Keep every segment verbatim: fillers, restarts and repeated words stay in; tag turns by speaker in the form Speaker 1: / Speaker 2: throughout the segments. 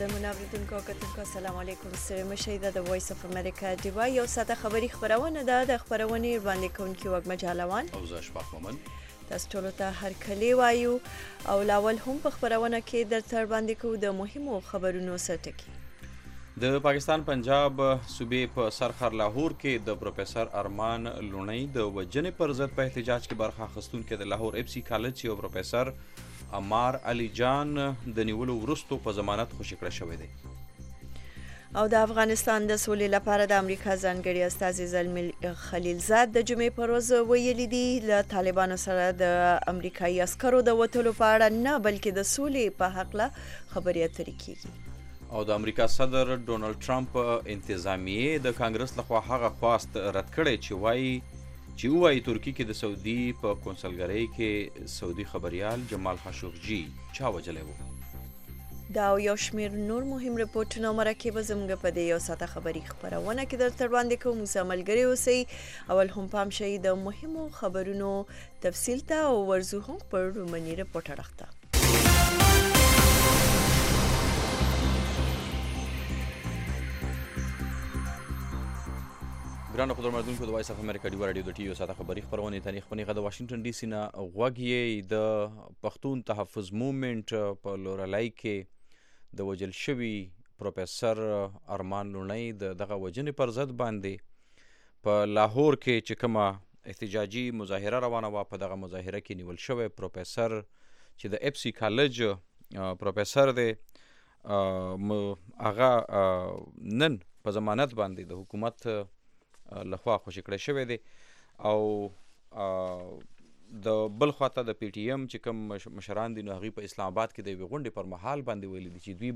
Speaker 1: قدرمن اوریدونکو او کتونکو السلام علیکم. ستړي مشئ د وایس اف امریکا دیوا یو ساده خبري خبرونه ده د خبرونې وړاندې کوونکی وګ مجالوان
Speaker 2: او زه اشفاق مومن
Speaker 1: تاسو ټول ته هر کلی وایو او لاول هم په خبرونه کې در تر باندې کو د مهمو خبرونو سرټکی.
Speaker 2: د پاکستان پنجاب صوبې په سرخر لاهور کې د پروفیسور ارمان لونی د وجنې پر ضد په احتجاج کې برخه اخیستونکو د لاهور اف سی کالج یو پروفیسور عمار علي جان د نیولو وروسته په ضمانت خوشی کړی شوی دی.
Speaker 1: او د افغانستان د سولې لپاره د امریکا ځانګړي استازي زلمي خلیلزاد د جمعې پر ورځ ویلي دي له طالبانو سره د امریکایي عسکرو د وټلو په اړه نه بلکې د سولې په حق له خبرې اترې کیږي.
Speaker 2: او د امریکا صدر ډونالد ټرمپ انتظامیه د کانګرس لخوا هغه خواست رد کړی چې وایي چې وایي ترکی کې د سعودي په کونسلګرۍ کې سعودي خبريال جمال خاشقجي چا وجلی و.
Speaker 1: دا یو شمیر نور مهم رپورټونه مرکب زموږ په دې یو ساده خبري خبرونه کې در تر باندې کوم ملګری اوسئ. اول هم پام شئ د مهمو خبرونو تفصیل ته او ورزو هم پر رومني رپورټ راخته.
Speaker 2: ګران خبرمندونکو د وایس اف امریکا دی رادیو د ټي یو ساده خبري خبرونه تاریخ پنی غد واشنگټن ډي سي نه غوږی د پښتون تحفظ موومېنټ په لورلای کې د وجل شوی پروفیسور ارمان لونی د دغه وجنې پر ضد باندې په لاهور کې چې کومه احتجاجي مظاهره روانه و په دغه مظاهره کې نیول شوی پروفیسور چې د اف سی کالج پروفیسور دی هغه نن په ضمانت باندې د حکومت لخوا خوشی کړی شوی دی. او د بل خواته د پی ټی ایم چې کوم مشران دي نو هغوی په اسلام آباد کې د یوې غونډې پر مهال باندې ویلي دي چې دوی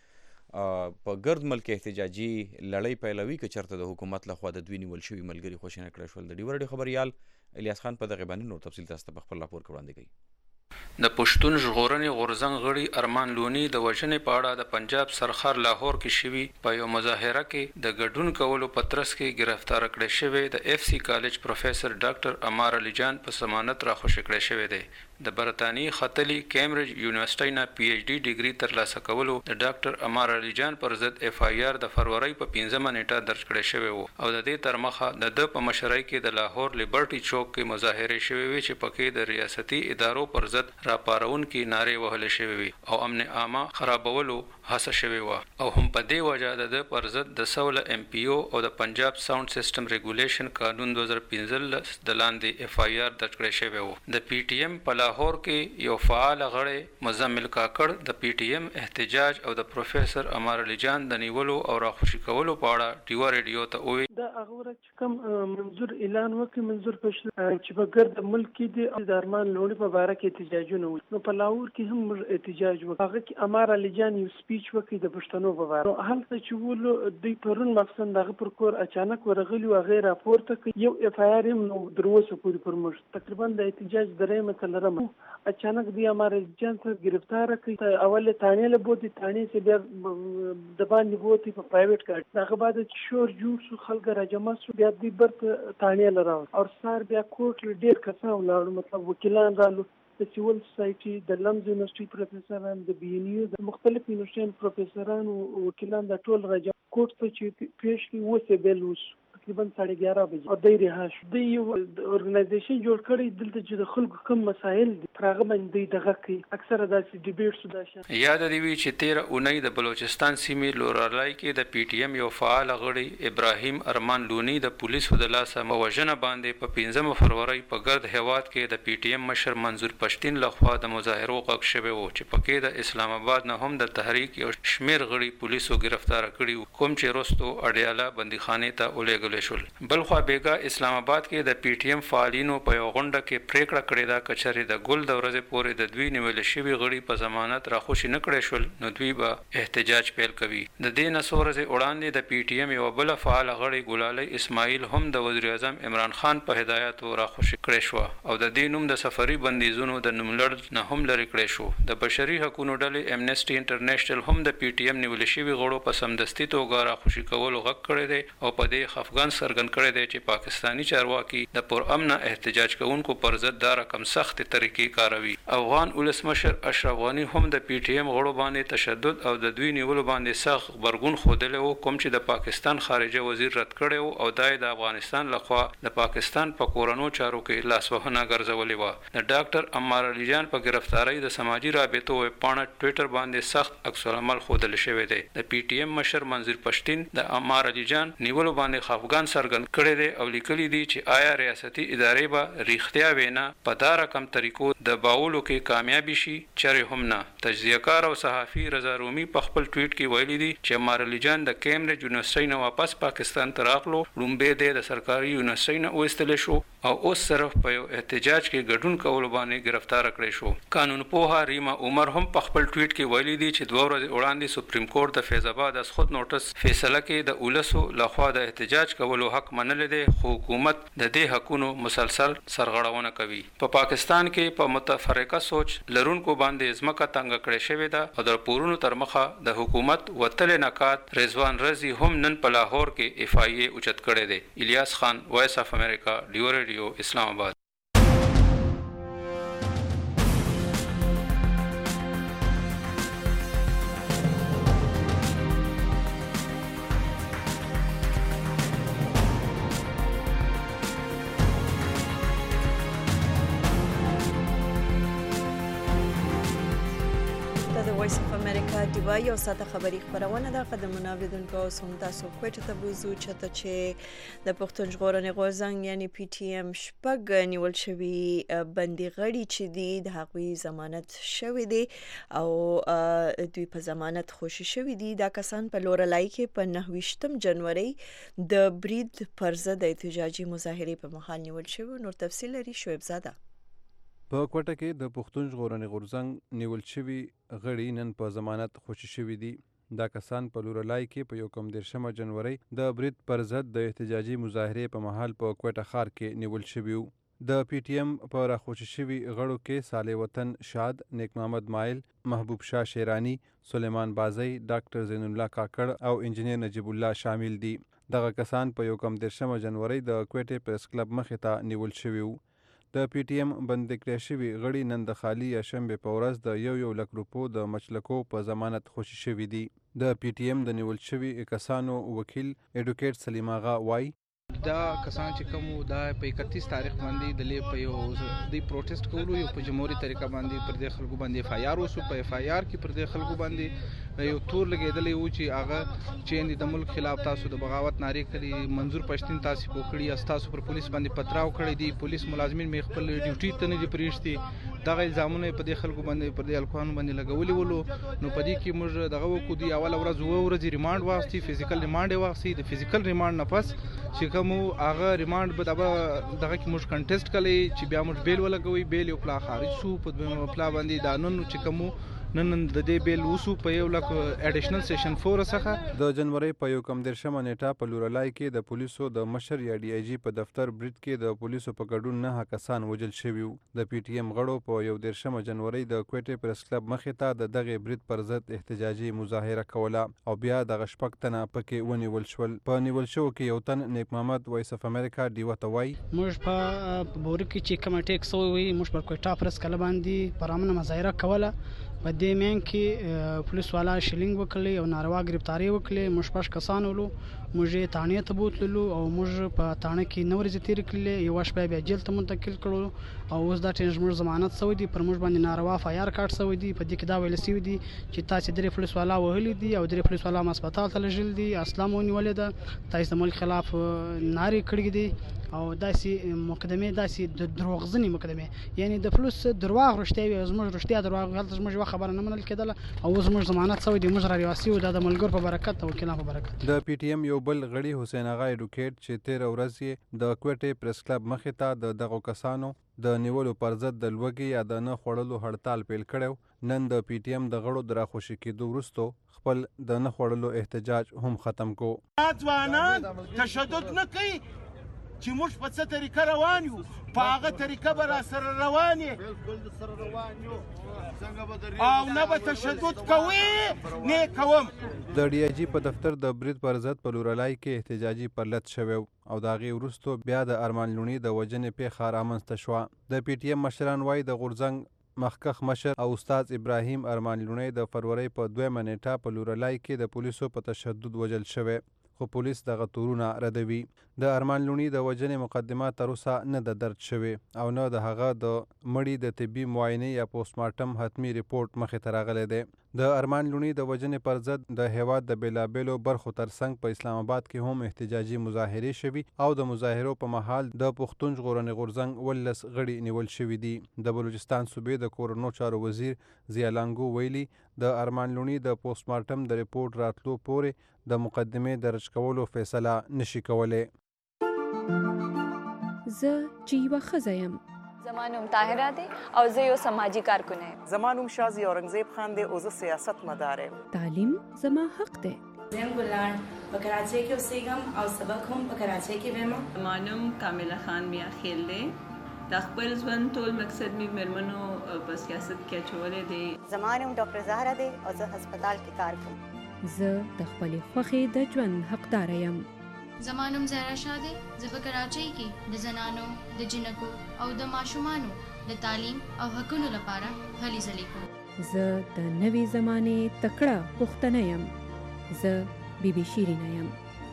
Speaker 2: به په ګرد ملک احتجاجي لړۍ پیلوي که چېرته د حکومت لخوا د دوی نیول شوي ملګري خوشي نه کړی شول. د ډي ورډي خبریال الیاس خان په دغې باندې نور تفصیل تاسو ته په خپل راپور کې وړاندې کوي.
Speaker 3: د پښتون ژغورنې غورځنګ غړي ارمان لونی د وژنې په اړه د پنجاب سرخر لاهور کې شوي په یو مظاهره کې د ګډون کولو په ترڅ کې گرفتار کړی شوی د اف سی کالج پروفیسور ډاکټر عمار علي جان په ضمانت راخوشي کړی شوی دی. د برطانیې ختلي کیمبرج یونیورسيټۍ نه پی ایچ ډي ډیګري ترلاسه کولو د ډاکټر عمار علي جان پر ضد اف آی آر د فروری په پنځمه نیټه درج کړی شوی و او د دې تر مخه د ده په مشرۍ کې د لاهور لیبرټي چوک کې مظاهرې شوې وې چې پکې د ریاستي ادارو پر ضد راپارون کې نارې وهلې شوې وې او امن عامه خرابولو هڅه شوې وه او هم په دې وجه د ده پر ضد د سوله ام پی او او د پنجاب ساوند سیسټم ریګولیشن قانون دوه زره پنځلس د لاندې اف آی آر درج کړی شوی و. د پی ټی ایم په لاهور کې یو فعال غړی مزمل کاکړ د پی ټی ایم احتجاج او د پروفیسور عمار علي جان د نیولو او راخوشي کولو په اړه ډیوا ریډیو ته وویل
Speaker 4: دا هغه ورځ چې کوم منظور اعلان وکړي منظور پښتون چې په ګرد ملک کې د ارمان لونی په باره کې احتجاجونه وو نو په لاهور کې هم احتجاج وکړ. هغه کې عمار علي جان یو سپیچ وکړي د پښتنو په باره هلته چې ولو دوی پرون مقصد دغه پر کور اچانک ورغلی او غیر راپورته کوي یو اف آی آر نو دروسه پوری پر مش تقریبا د احتجاج درې متلرم اچانک دی عمار علي جان ته گرفتار کړي اول تانه له بوتي تانه سے بیا د باندې بوتي په پرایویټ کار دغه بعد چې شور جوړ شو خلک راجمع شو بیا دی برته تانه لراو او سار بیا کوټ ډیر کسان ولاړ مطلب وکیلان رالو د سیول سوسایټي د لمز یونیورسيټي پروفیسوران د بی ان یو د مختلف یونیورسيټي پروفیسوران او وکیلان د ټول راجمع کوټ ته چې پیش کی وسه بیلوس تقریبا ساڑھے گیارہ بجې او د ریهاش د یو ارګنایزیشن جوړ کړی دلته چې د خلکو کوم مسایل دي هغه باندې دغه کوي اکثره داسې ډیبیټس داشته.
Speaker 3: یاد دی وی چې تیرہ اونۍ د بلوچستان سیمې لورالای کې د پی ټی ایم یو فعال غړي ابراهیم ارمان لونی د پولیسو د لاسه موجنه باندې په پنځمه فروری په ګرد هواد کې د پی ټی ایم مشر منظور پښتين لخوا د مظاهرو غږ شوی و چې پکې د اسلام آباد نه هم د تحریک یو شمیر غړي پولیسو گرفتار کړي کوم چې رستو اډیاله بندیخانه ته ولېږل شول. بلخوا بیګا اسلام آباد کې د پی ټی ایم فعالینو په یو غونډه کې پریکړه کړې ده کچري د ګل د ورځې پورې د دوی نیول شوي غړي په ضمانت راخوشي نه کړی شول نو دوی به احتجاج پیل کوي. د دې نه څو ورځې وړاندې د پی ټی ایم یو بل فعال غړي ګلالي اسماعیل هم د وزیر اعظم عمران خان په هدایت راخوشي کړی شو او د دې نوم د سفري بندیزونو د نوملړ نه هم لري کړی شو. د بشري حقوقو ډلې امنیسټي انټرنیشنل هم د پی ټی ایم نیول شوي غړو په سمدستي توګه راخوشي کولو غږ کړی دی او په دې خفګان خفقان څرګند کړی دی چې پاکستانی چارواکي د پرامن احتجاج کوونکو پر ضد دا رقم سخت طریقې کاروي. افغان ولسمشر اشرف غنی هم د پی ټی ایم غړو باندې تشدد او د دوی نیولو باندې سخت غبرګون ښودلی و، کوم چې د پاکستان خارجه وزیر رد کړی و او دا د افغانستان لخوا د پاکستان په کورنو چارو کې لاسوهنه ګرځولې وه. د ډاکټر عمار علي جان په گرفتاری د سماجي رابطو ویبپاڼه ټویټر باندې سخت عکس العمل ښودل شوی دی. د پی ټی ایم مشر منظور پښتین د عمار علي جان نیولو باندې خفګان څرګند کړی دی او لیکلی دی چې آیا ریاستي ادارې به ریښتیا وینا په دا رقم طریقو د باولو کې کامیابي شي؟ چرې هم نه. تجزیه کار او صحافي رضا رومي په خپل ټویټ کې ویلي دی چې عمار علي جان د کیمبرج یونیورسيټي نه واپس پاکستان ته راغلو، لومبه دی د سرکاري یونیورسيټي نه وایستل شو او اوس صرف په یو احتجاج کې ګډون کولو باندې گرفتار کړی شو. قانون پوها ریما عمر هم په خپل ټویټ کې ویلي دی چې دوه ورځې وړاندې سپریم کورټ د فیض آباد از خود نوټس فیصله کې د اولسو لخوا د احتجاج کولو حق منل دي، خو حکومت د دې حقونو مسلسل سرغړونه کوي. په پا پاکستان کې په متفرقه سوچ لرونکو باندې ځمکه تنګ کړې شوې ده او د پورونو تر مخه د حکومت وتل نکات رضوان رضی هم نن په لاهور کې اف آی ای اوچت کړی دی. الیاس خان، وایس اف امریکا، ډیو ریډیو، اسلام آباد.
Speaker 1: وایس اف امریکا دیوا یو ساعته خبری خبرونه ده. قدمونه اوریدونکو اوس هم تاسو کوټه ته بوزو چته چې د پښتون ژغورنې غورځنګ یعنی پی ټی ایم شپږ نیول شوي بندي غړي چې دي د هغوی ضمانت شوی دی او دوی په ضمانت خوشي شوي دي. دا کسان په لورلای کې په نهه ویشتم جنوري د برید پر ضد احتجاجي مظاهرې په مهال نیول شوي. نور تفصیل لري شعیب زاده.
Speaker 5: په کوټه کې د پښتون ژغورنې غورځنګ نیول شوي غړي نن په ضمانت خوشي شوي دي. دا کسان په لورلای کې په یو کم دېرشمه جنوري د برید پر ضد د احتجاجي مظاهرې په مهال په کوټه ښار کې نیول شوي وو. د پی ټی ایم په راخوشي شوي غړو کې صالح وطن شاد، نیک محمد مایل، محبوب شاه شیرانی، سلیمان بازی، ډاکټر زین الله کاکړ او انجینیر نجیب الله شامل دي. دغه کسان په یو کم دېرشمه جنوري د کوټې پریس کلب مخې ته نیول شوي وو. د پی ټی ایم بندي کړی شوي غړي نن د خالي یا شنبې په ورځ د یو یو لک روپو د مچلکو په ضمانت خوشي شوي دي. د پی ټی ایم د نیول شوي کسانو وکیل ایډوکیټ سلیم آغا وایي
Speaker 6: دا کسان چې کوم دا په اکتیس تاریخ باندې د لې په یو د پروټیسټ کولو یو په جمهوریت طریقه باندې پر دې خلکو باندې اف آی آر وسو. په اف آی آر کې پر دې خلکو باندې یو تور لګیدلې و چې هغه چې د ملک خلاف تاسو د بغاوت نارې کړي. منظور پښتین تاسو پوکړي تاسو پر پولیس باندې پتراو کړی دي، پولیس ملازمین می خپل ډیوټي ته نه دي پریشتي. دغه الزامونه په دې خلکو باندې پر دې الکوان باندې لګولي ولو. نو په دې کې موږ دغه وکړو دی اول ورځ و ورځ ریماند واغستي، فزیکل ریماند واغستي. د فزیکل ریماند نه پس چې کوم هغه ریماند به دغه دغه کې موږ کنټیسټ کړی چې بیا موږ بیل ولګوي. بیل یو پلا خارج شو په پلا باندې دا نن چې کوم نن د دې بیل وسو په یو لک اډیشنل سیشن فور څخه.
Speaker 5: د جنوري په یو کم دېرشمه نیټه په لورلای کې د پولیسو د مشر یا ډي آی جی په دفتر برید کې د پولیسو په ګډون نه کسان وژل شوي وو. د پی ټی ایم غړو په یو دېرشمه جنوري د کوټې پریس کلب مخې ته د دغه برید پر ضد احتجاجي مظاهره کوله او بیا دغه شپږ تنه پکې ونیول شول. په نیول شو کې یو تن نیک محمد، وایس اف امریکا ډیو ته وایي
Speaker 7: موږ په بورو کې چې کوم ټیکس وي موږ پر کوټه پریس کلب باندې پرامنه مظاهره کوله. په دې مین کې پولیس والا شیلینګ وکړي او ناروا گرفتاری وکړي. موږ پښ کسان ولو، موږ تانه ته بوتللو او موږ په تانه کې نو ورځې تیر کړلې. یو شپه بیا جیل ته منتقل کړو او اوس دا ټینج موږ ضمانت سوی دی، پر موږ باندې ناروا فایر کارت سوی دی. په دې کې دا ویل سوی دی چې تاسو درې پولیس والا وهلي دي او درې پولیس والا هسپتال ته لږل دي، اسلام ونیولې ده، تاسو د ملک خلاف ناری کړی دي او داسې مقدمه داسې د دروغجنې مقدمه یعنی د فلوس درواغ رښتیا وي. زموږ رښتیا درواغ هلته زموږ خبره نه منل کېدله او زموږ ضمانت سوی دی. موږ را ریاسي او د ملګر په برکت او وکیلان په برکت.
Speaker 5: د پی ټی ایم یو بل غړي حسین آغا ایډوکیټ چې تیر ورځ یې د کوټې پریس کلب مخې ته د دغو کسانو د نیولو پر ضد د لوږې یا د نه خوړلو هړتال پیل کړی، نن د پی ټی ایم د غړو د راخوشي کېدو وروسته خپل د نه خوړلو احتجاج هم ختم کو.
Speaker 8: ځوانان تشدد نه کوي، چې موږ په څه طریقه روان یو په هغه طریقه به را سره روان یې او نه به تشدد کوي نه کوم.
Speaker 5: د ډي آی جي په دفتر د برید پر ضد په لورلای کې احتجاجي پرلط شوی او د هغې وروستو بیا د ارمان لوڼي د وژنې پیښه رامنځته شوه. د پی ټي ایم مشران وایي د غورځنګ مخکښ مشر او استاد ابراهیم ارمان لوڼی د فروری په دویمه نیټه په لورلای کې د پولیسو په تشدد وژل شوی، خو پولیس دغه تورونه ردوي. د ارمان لوڼي د وژنې مقدمه تر اوسه نه ده درج شوې او نه د هغه د مړي د طبي معاینې یا پوسټمارټم حتمي ریپورټ مخې ته راغلی دی. د ارمان لوڼي د وژنې پر ضد د هیواد د بېلابېلو برخو ترڅنګ په اسلام آباد کې هم احتجاجي مظاهرې شوي او د مظاهرو په مهال د پښتون ژغورنې غورځنګ ولس غړي نیول شوي دي. د بلوچستان صوبې د کورنو چارو وزیر ضیا لانګو ویلي د ارمان لوڼي د پوسټمارټم د ریپورټ راتلو پورې د مقدمې درج کولو فیصله نشي کولی.
Speaker 9: زه چې یوه ښځه یم.
Speaker 10: زما نوم طاهره دی او زه یو سماجي کارکونه یم.
Speaker 11: زما نوم شازي اورنګزیب خان دی او زه سیاست مدار یم.
Speaker 9: تعلیم زما حق دی.
Speaker 12: زه ګلان په کراچۍ کې اوسېږم او سبق هم په کراچۍ کې وایم.
Speaker 13: زما نوم کامله خان میا خیل دی. د خپل ژوند ټول مقصد مې مېرمنو په سیاست کې اچولی دی.
Speaker 14: زما نوم ډاکټر زهره دی او زه هسپتال کې کار کوم.
Speaker 9: زه د خپلې خوښې د ژوند حقداره یم.
Speaker 15: زما نوم زهرا شاه دی. زه په کراچۍ کې د زنانو د جنکو او د ماشومانو د تعلیم او حقونو لپاره هلې ځلې کوم.
Speaker 9: زه د نوې زمانې تکړه پښتنه یم. زه بی بی شیرینه یم.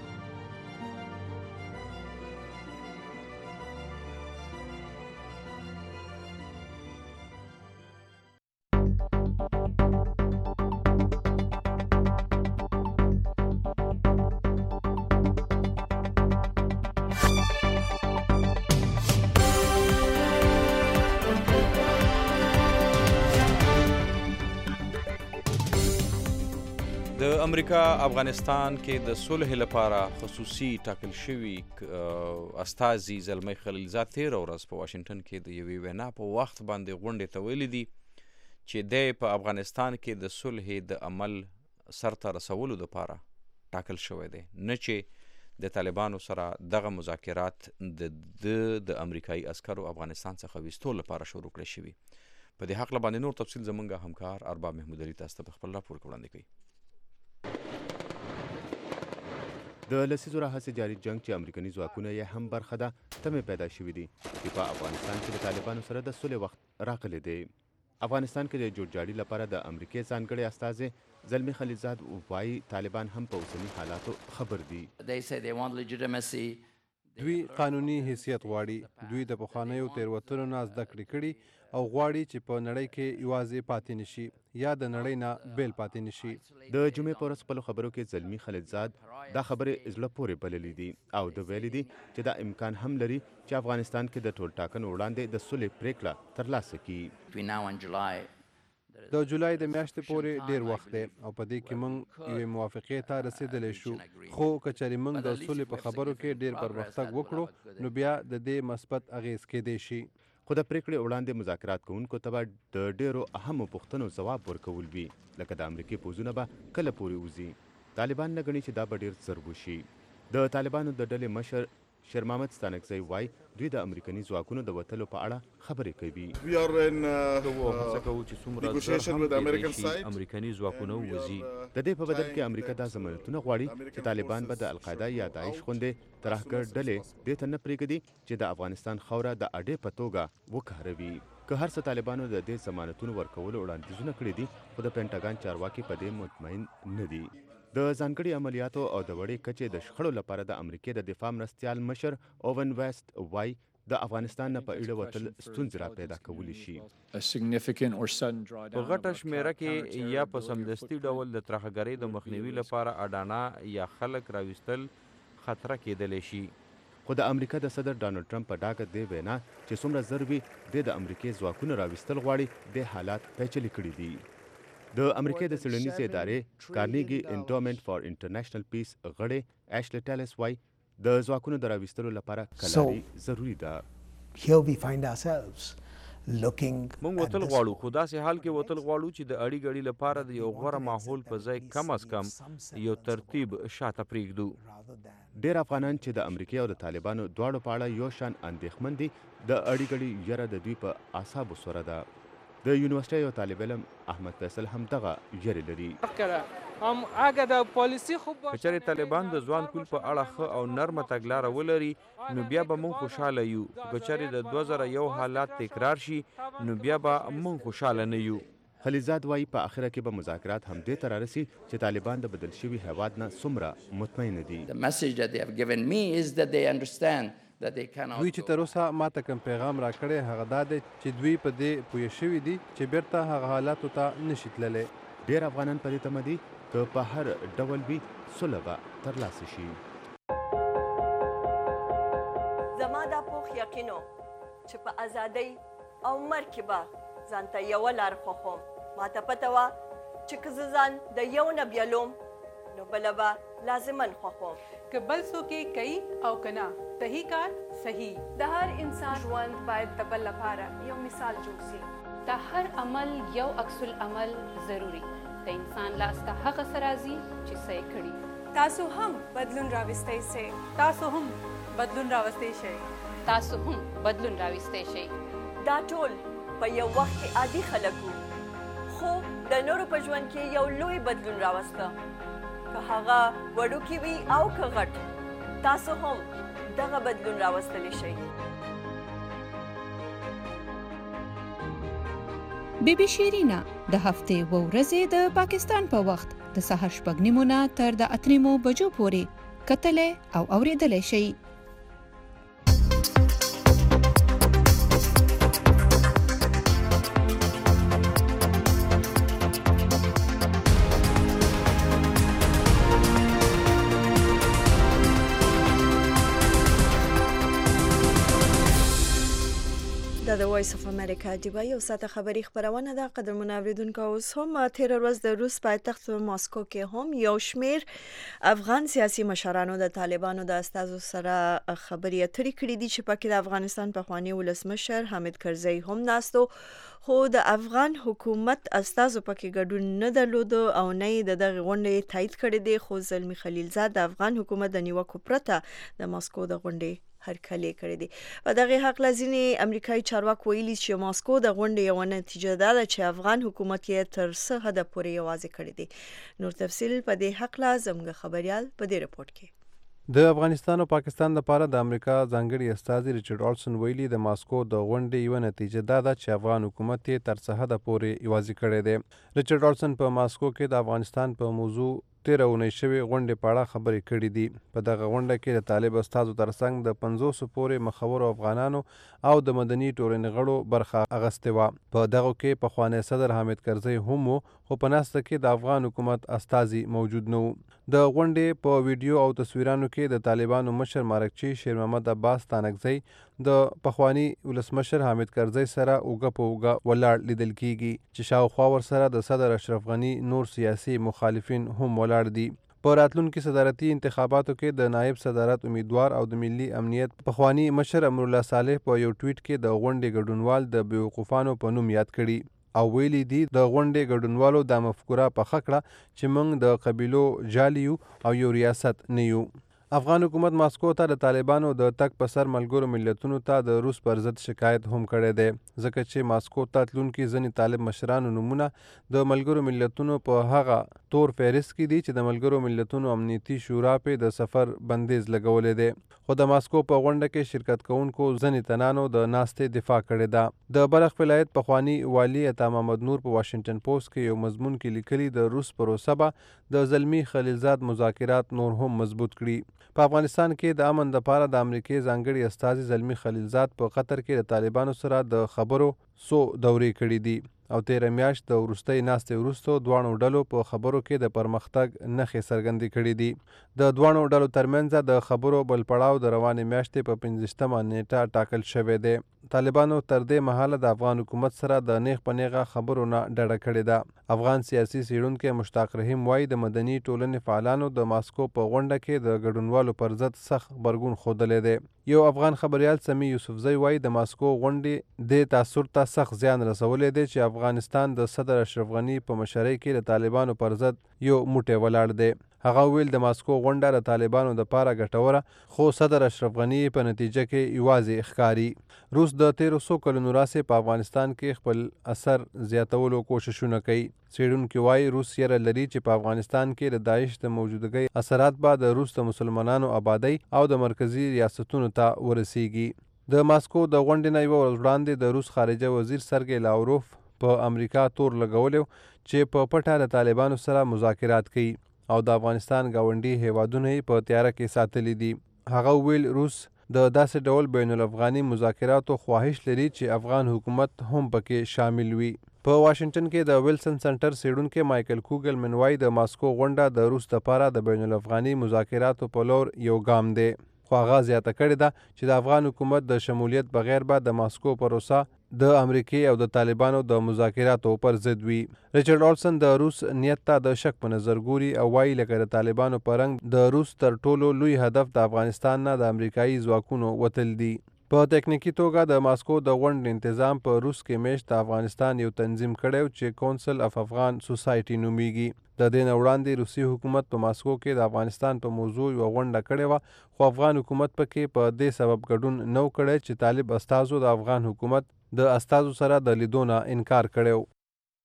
Speaker 2: د امریکا افغانستان کې د صلح لپاره خصوصي ټاکل شوي استازي زلمی خلیلزاد تېره ورځ په واشنګټن کې د یوې وینا په وخت باندې غونډې ته ویلي دي چې دی په افغانستان کې د صلح د عمل سرته رسولو لپاره ټاکل شوی دی، نه چې د طالبانو سره دغه مذاکرات د د امریکایي عسکرو افغانستان څخه ویستو لپاره شروع کړی شوي. په دې هکله باندې نور تفصیل زموږ همکار ارباب محمود علي تاسو ته په خپل راپور کې وړاندې کوي.
Speaker 16: د لسیزو راهیسې جاري جنگ چې امریکني ځواکونه یې هم برخه ده تمې پیدا شوي دي چې په افغانستان کې د طالبانو سره د سولې وخت راغلی دی. افغانستان کې د جوړجاړي لپاره د امریکې ځانګړی استازی زلمی خلیلزاد وایي طالبان هم په اوسني حالاتو خبر دي.
Speaker 5: دوی قانوني حیثیت غواړي. دوی د پخوانیو تېروتنو نه زده کړې کړي او غواړي چې په نړۍ کې یوازې پاتې نشي یا د نړۍ نه بیل پاتې نشي.
Speaker 16: د جمعې په ورځ خپلو خبرو کې زلمی خلیلزاد دا خبرې زړه پورې بللې دي او د ویلي دي چې دا امکان هم لري چې افغانستان کې د ټولټاکنو وړاندې د صلح پریکړه ترلاسه کړي.
Speaker 5: د جولای د میاشتې پورې ډیر وخت دی او په دې کې موږ یوې موافقې ته رسېدلی شو، خو که چېرې موږ د سولې په خبرو کې ډیر پرمختګ وکړو نو بیا د دې مثبت اغیز کېدی شي.
Speaker 16: خو د پریکړې وړاندې مذاکرات کوونکو ته به د ډیرو اهمو پوښتنو ځواب ورکول وي، لکه د امریکې پوځونه به کله پورې وځي. طالبان نه ګڼي چې دا به ډیر ژر وشي. د طالبانو د ډلې مشر شیر محمد ستانکزی وایي دوی د امریکني ځواکونو د وتلو په اړه خبرې کوي.
Speaker 2: هڅه کوو چې څومره ژر هم کېدای شي امریکني ځواکونه ووځي.
Speaker 16: د دې په بدل کې امریکا دا ضمانتونه غواړي چې طالبان به د القاعده یا داعش غوندې ترهګر ډلې دې ته نه پرېږدي چې د افغانستان خاوره د اډې په توګه وکاروي. که هر څه طالبانو د دې ضمانتونو ورکولو وړاندیزونه کړي دي، خو د پینټاګان چارواکي په دې مطمئن نه دي. د ځانګړي عملیاتو او د وړې کچې د شخړو لپاره د امریکې د دفاع مرستیال مشر اوون ویسټ وایي د افغانستان نه په ایډه وتل ستونزې را پیدا کولی شي.
Speaker 2: په غټه شمېره کې یا په سمدستي ډول د ترهګرۍ د مخنیوي لپاره اډانه یا خلک راویستل خطره کېدلی شي.
Speaker 16: خو د امریکا د صدر ډانلډ ټرمپ په ډاګه دې وینا چې څومره ژر وي دې د امریکې ځواکونه راویستل غواړي د حالات پیچلي کړي دي. د امریکې د څېړنیزې ادارې کارنیګي انډومنټ فار انټرنیشنل پیس غړی ایشلی ټیلس وایي د ځواکونو د راویستلو لپاره کلاري ضروري ده.
Speaker 17: Here we find ourselves
Speaker 2: موږ وتل غواړو خو داسې حال کې وتل غواړو چې د اړی ګړي لپاره د یو غوره ماحول په ځای کم از کم یو ترتیب شاته پرېږدو.
Speaker 16: ډېر افغانان چې د امریکا او د طالبانو دواړو په اړه یو شان اندېښمن دي د اړی ګړي یره د دوی په اعصابو سوره ده. د یونیورسيټي یو طالب علم احمد فیصل هم دغه یری لري.
Speaker 17: هم اگه د پالیسی خوب
Speaker 2: باشه کچره طالبان د ځوان کول په اړه ښه او نرمه تګلاره ولري نو بیا به مونږ خوشاله یو. کچره د دوه زره یو حالات تکرار شي نو بیا به مونږ خوشاله نه یو.
Speaker 16: خلیزاد وایي په اخره کې به مذاکرات هم دې ته رارسي چې طالبان د بدل شوي هیواد نه څومره مطمئن دي.
Speaker 5: دوی چې تر اوسه ماته کوم پیغام راکړی هغه دا دی چې دوی په دې پوه شوي دي چې بیرته هغه حالاتو ته نشي تللی.
Speaker 16: ډېر افغانان په دې تمه دي که په هر ډول وي سوله به ترلاسه شي.
Speaker 1: زما دا پوخ یقینو چې په ازادۍ او مرګ کې به ځان ته یوه لار خوښوم. ماته پته وه چې که زه ځان د یو نه بیلوم نو بله به لازما خوښوم.
Speaker 18: که بل څوک یې کوي او که نه صحیح کار صحیح.
Speaker 10: د هر انسان ژوند باید د بل لپاره یو مثال جوړ شي. د هر عمل یو عکس العمل ضروري. د انسان لاس ته هغه څه راځي چې څه یې کړي.
Speaker 18: تاسو هم بدلون راوستی شئ. تاسو هم بدلون راوستی شئ.
Speaker 10: تاسو هم بدلون راوستی شئ.
Speaker 1: دا ټول په یو وخت کې عادي خلک وو خو د نورو په ژوند کې یو لوی بدلون راوسته. که هغه وړوکی وي او که غټ تاسو هم دغه بدلون راوستلی شئ.
Speaker 9: بی بی شیرینا د هفتې و ورځې د پاکستان په وخت د سهار شپږ نیمو نه تر د اته نیمو بجو پورې کتلی او اوریدلی شئ.
Speaker 1: د وایس اف امریکا جیبا یو ساعته خبری خبرونه ده. قدرمن اوریدونکو اوس هم تیر ورځ د روس پایتخت ماسکو کې هم یو شمیر افغان سیاسي مشرانو د طالبانو د استازو سره خبري اترې کړې دي چې پکې د افغانستان پخوانی ولسمشر حامد کرزي هم ناستو خو د افغان حکومت استازو پکې ګډون نه درلود او نه د دغه غونډې تایید کړی دی. خو زلمی خلیلزاد د افغان حکومت د نیوکو پرته د ماسکو د غونډې هرکلی کړی دی. په دغه حق لازمي امریکایي چارواکو ویلي چې ماسکو د غونډې یو نتیجه ده چې افغان حکومت یې تر څه حد پورې یوازې کړی دی. نور تفصیل په دې حق لازم خبريال په دې رپورت کې.
Speaker 5: د افغانستان او پاکستان لپاره د امریکا ځانګړي استازي ریچارډ آلسن ویلي د ماسکو د غونډې یو نتیجه دا ده چې افغان حکومت یې تر څه حد پورې یوازې کړی دی. ریچارډ آلسن په ماسکو کې د افغانستان په موضوع تیر اونۍ شوې غونډې په اړه خبرې کړې دي. په دغه غونډه کې د طالب استازو ترڅنګ د پنځوسو پورې مخورو افغانانو او د مدني ټولنې غړو برخه اخیستې وه. په دغه کې پخوانی صدر حامد کرزي هم و خو په ناسته کې د افغان حکومت استازي موجود نه وو. د غونډې په ویډیو او تصویرانو کې د طالبانو مشر مارکچی شیر محمد عباس تانکزی د پخوانی ولسمشر حامد کرزي سره اوږه په اوږه ولاړ لیدل کیږي چې شاوخوا ورسره د صدر اشرف غنی نور سیاسي مخالفین هم ولاړ دي. په راتلونکي صدارتي انتخاباتو کې د نائب صدارت امیدوار او د ملي امنیت پخوانی مشر امرالله صالح په یو ټویټ کې د غونډې ګډونوال د بیوقوفانو په نوم یاد کړي او ویلي دي د غونډې ګډونوالو دا مفکوره پخه کړه چې موږ د قبیلو جالی یو او یو ریاست نه یو. افغان حکومت ماسکو ته د طالبانو د تګ په سر ملګرو ملتونو ته د روس پر ضد شکایت هم کړی دی ځکه چې ماسکو ته تلونکي ځینې طالب مشرانو نومونه د ملګرو ملتونو په هغه تور فهرست کې دي چې د ملګرو ملتونو امنیتي شورا پې د سفر بندیز لګولی دی. خو د ماسکو په غونډه کې شرکت کوونکو ځینې تنانو د ناستې دفاع کړې ده. د بلخ ولایت پخوانی والي عطا محمد نور په واشنگټن پوسټ کې یو مضمون کې لیکلي د روس پروسه به د زلمی خلیلزاد مذاکرات نور هم مضبوط کړي. په افغانستان کې د امن لپاره د امریکای ځانګړي استازي زلمی خلیلزاد په قطر کې د طالبانو سره د خبرو سو دورې کړې دي او تیره میاشت د وروستۍ ناستې وروسته دواړو ډلو په خبرو کې د پرمختګ نښې څرګندې کړې دي. د دواړو ډلو ترمنځ د خبرو بل پړاو د روانې میاشتې په پنځویشتمه نیټه ټاکل شوی دی. طالبانو تر دې مهاله د افغان حکومت سره د نیغ په نیغه خبرو نه ډډه کړې ده. افغان سیاسي څېړونکی مشتاق رحیم وایي د مدني ټولنې فعالانو د ماسکو په غونډه کې د ګډونوالو پر ضد سخت غبرګون ښودلی دی. یو افغان خبریال سمیع یوسفزی وایي د ماسکو غونډې دې تاثر ته سخت زیان رسولی دی چې افغانستان د صدر اشرف غني په مشرۍ کې د طالبانو پر ضد یو موټی ولاړ دی. هغه ویل د ماسکو غونډه د طالبانو د پاره ګټوره خو صدر اشرف غني په نتیجه کې یوازې ښکاري. روس د تیرو څو کلونو راهیسې په افغانستان کې خپل اثر زیاتولو کوششونه کوي. څېړونکي وایي روس یره لري چې په افغانستان کې د داعش د موجودګۍ اثرات به د روس د مسلمانانو آبادۍ او د مرکزي ریاستونو ته ورسیږي. د ماسکو د غونډې نه یوه ورځ وړاندې د روس خارجه وزیر سرګی لاوروف په امریکا تور لګولی چې په پټه له طالبانو سره مذاکرات کوي او د افغانستان ګاونډي هیوادونه یې په تیاره کې ساتلي دي. هغه ویل روس د داسې ډول بین الافغاني مذاکراتو خواهش لري چې افغان حکومت هم پکې شامل وي. په واشنگټن کې د ویلسن سنټر څېړونکی مایکل کوګل منوای د ماسکو غونډه د روس لپاره د بین الافغاني مذاکراتو په لور یو ګام دی. خو هغه زیاته کړې ده چې د افغان حکومت د شمولیت بغیر به د ماسکو پروسه د امریکې او د طالبانو د مذاکراتو پر ضد وي. ریچارډ اولسن د روس نیت ته د شک په نظر ګوري او وایي لکه د طالبانو په رنګ د روس تر ټولو لوی هدف د افغانستان نه د امریکایي ځواکونو وتل دي. په تکنیکی توګه د ماسکو د غونډې تنظیم په روس کې میشت د افغانستان یو تنظیم کړی چې کونسل اف افغان سوسایټي نومیږي. د دې نه وړاندې روسي حکومت په ماسکو کې د افغانستان په موضوع یوه غونډه کړې وه خو افغان حکومت پکې په دې سبب ګډون نه و کړی چې طالب استازو د افغان حکومت د استازو سره د لیدو نه انکار کړی و.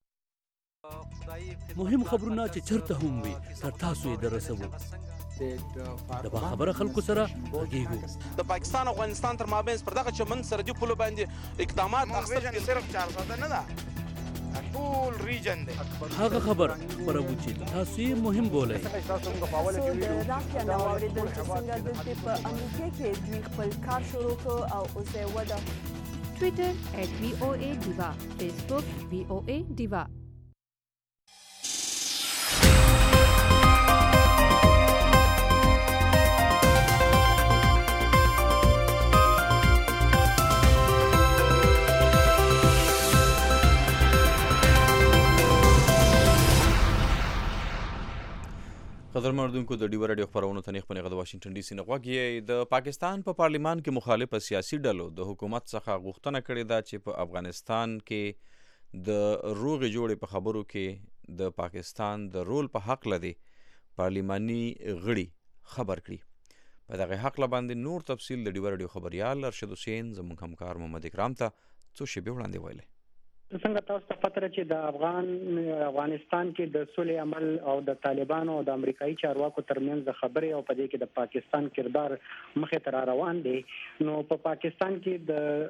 Speaker 19: مهم خبرونه چې چرته هم وي تر تاسو یې دررسوو. د باخبره خلکو سره غږیږو.
Speaker 20: د پاکستان او افغانستان تر مابین پر دغه چمن سرحدي پولو باندې اقدامات اخیستل کېږي. صرف چارسده نه ده، ټول ریجن دی.
Speaker 19: هغه خبر خپروو چې تاسو یې مهم بولئ.
Speaker 1: د رافیا نه واورېدل چې څنګه دلته په امریکا کې دوی خپل کار شروع کړ او اوس یې وده.
Speaker 9: ټویټر ایټ وی او ای ډیوا، فیسبوک وی او ای ډیوا.
Speaker 2: قدرمن اردوونکو د ډیوه راډیو خپرونو ته نیغ په نیغه د واشنګټن ډي سي نه غوږ یې. د پاکستان په پارلیمان کې مخالفه سیاسي ډلو د حکومت څخه غوښتنه کړې ده چې په افغانستان کې د روغې جوړې په خبرو کې د پاکستان د رول په حق لدی پارلیماني غړي خبر کړي. په دغه حق باندې نور تفصیل د ډیوه راډیو خبريال ارشد حسین زموږ همکار محمد اکرام ته څو شیبې وړاندې ویلي.
Speaker 21: څنګه تاسو ته پته چې د افغان افغانستان کې د سولې عمل او د طالبانو او د امریکایي چارواکو ترمنځ د خبرې او په دې کې د پاکستان کردار مخې ته را روان دی. نو په پا پاکستان کې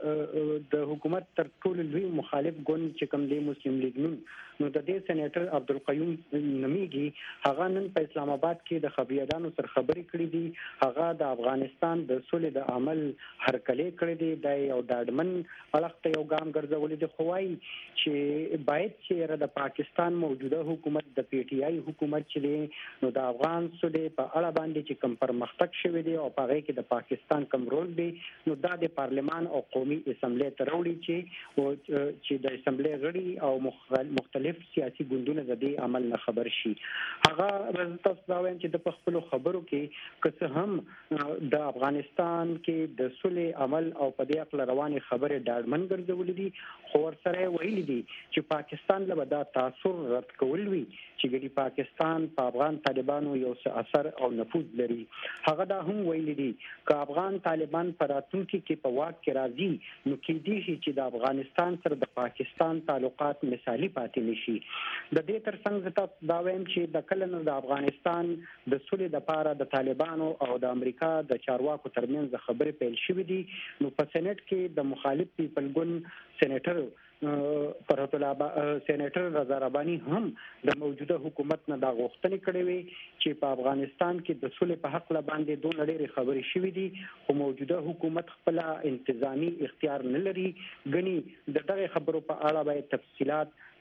Speaker 21: د د حکومت تر ټولو لوی مخالف ګوند چې کوم دی مسلم لیگ نون، نو د دې سېنیټر عبدالقیوم نمیږي، هغه نن په اسلام آباد کې د خبريالانو سره خبرې کړې دي. هغه د افغانستان د سولې د عمل هرکلی کړی دی. د یو ډاډمن اړخ ته یو ګام ګرځولی دی. خو وایي چې باید چې د پاکستان موجوده حکومت د پی ټی آی حکومت چې دی نو د افغان سولې په اړه باندې چې کوم پرمختګ شوی دی او په هغه کې د پاکستان کوم رول دی نو دا د پارلمان او قومي اسمبلی ته راوړي چې چې د اسمبلی غړي او مختلف سیاسي ګوندونه د دې عمل نه خبر شي. هغه تاسو دا وایم چې د خپل خبرو کې که هم د افغانستان کې د سولې عمل او په دې اړه رواني خبره ډاډمن ګرځولې دي، خو ورسره ویلي دي چې پاکستان له دا تاثر رد کول وی چې ګډي پاکستان په پا افغان طالبانو یو څه اثر او نفوذ لري. هغه دا هم ویلي دي چې افغان طالبان په راتلونکي کې په واک کې راځي نو کېدای شي چې د افغانستان سره د پاکستان تعلقات مثالي پاتې نشي. د دې ترڅنګ تاسو دا وایم چې د کله د افغانستان د سولې لپاره د طالبانو او د امریکا د چارواکو ترمنځ خبرې پیل شوې دي. نو په سېنات کې د مخالف پیپل ګوند سېنیټر فرحت الله سېنیټر رضا رباني هم د موجوده حکومت نه دا غوښتنې کړې وي چې په افغانستان کې د سولې په حق باندې دوه ډېرې خبرې شوې دي خو موجوده حکومت خپل انتظامی اختیار نه لري. ګني د دغه خبرو په اړه باید تفصيلات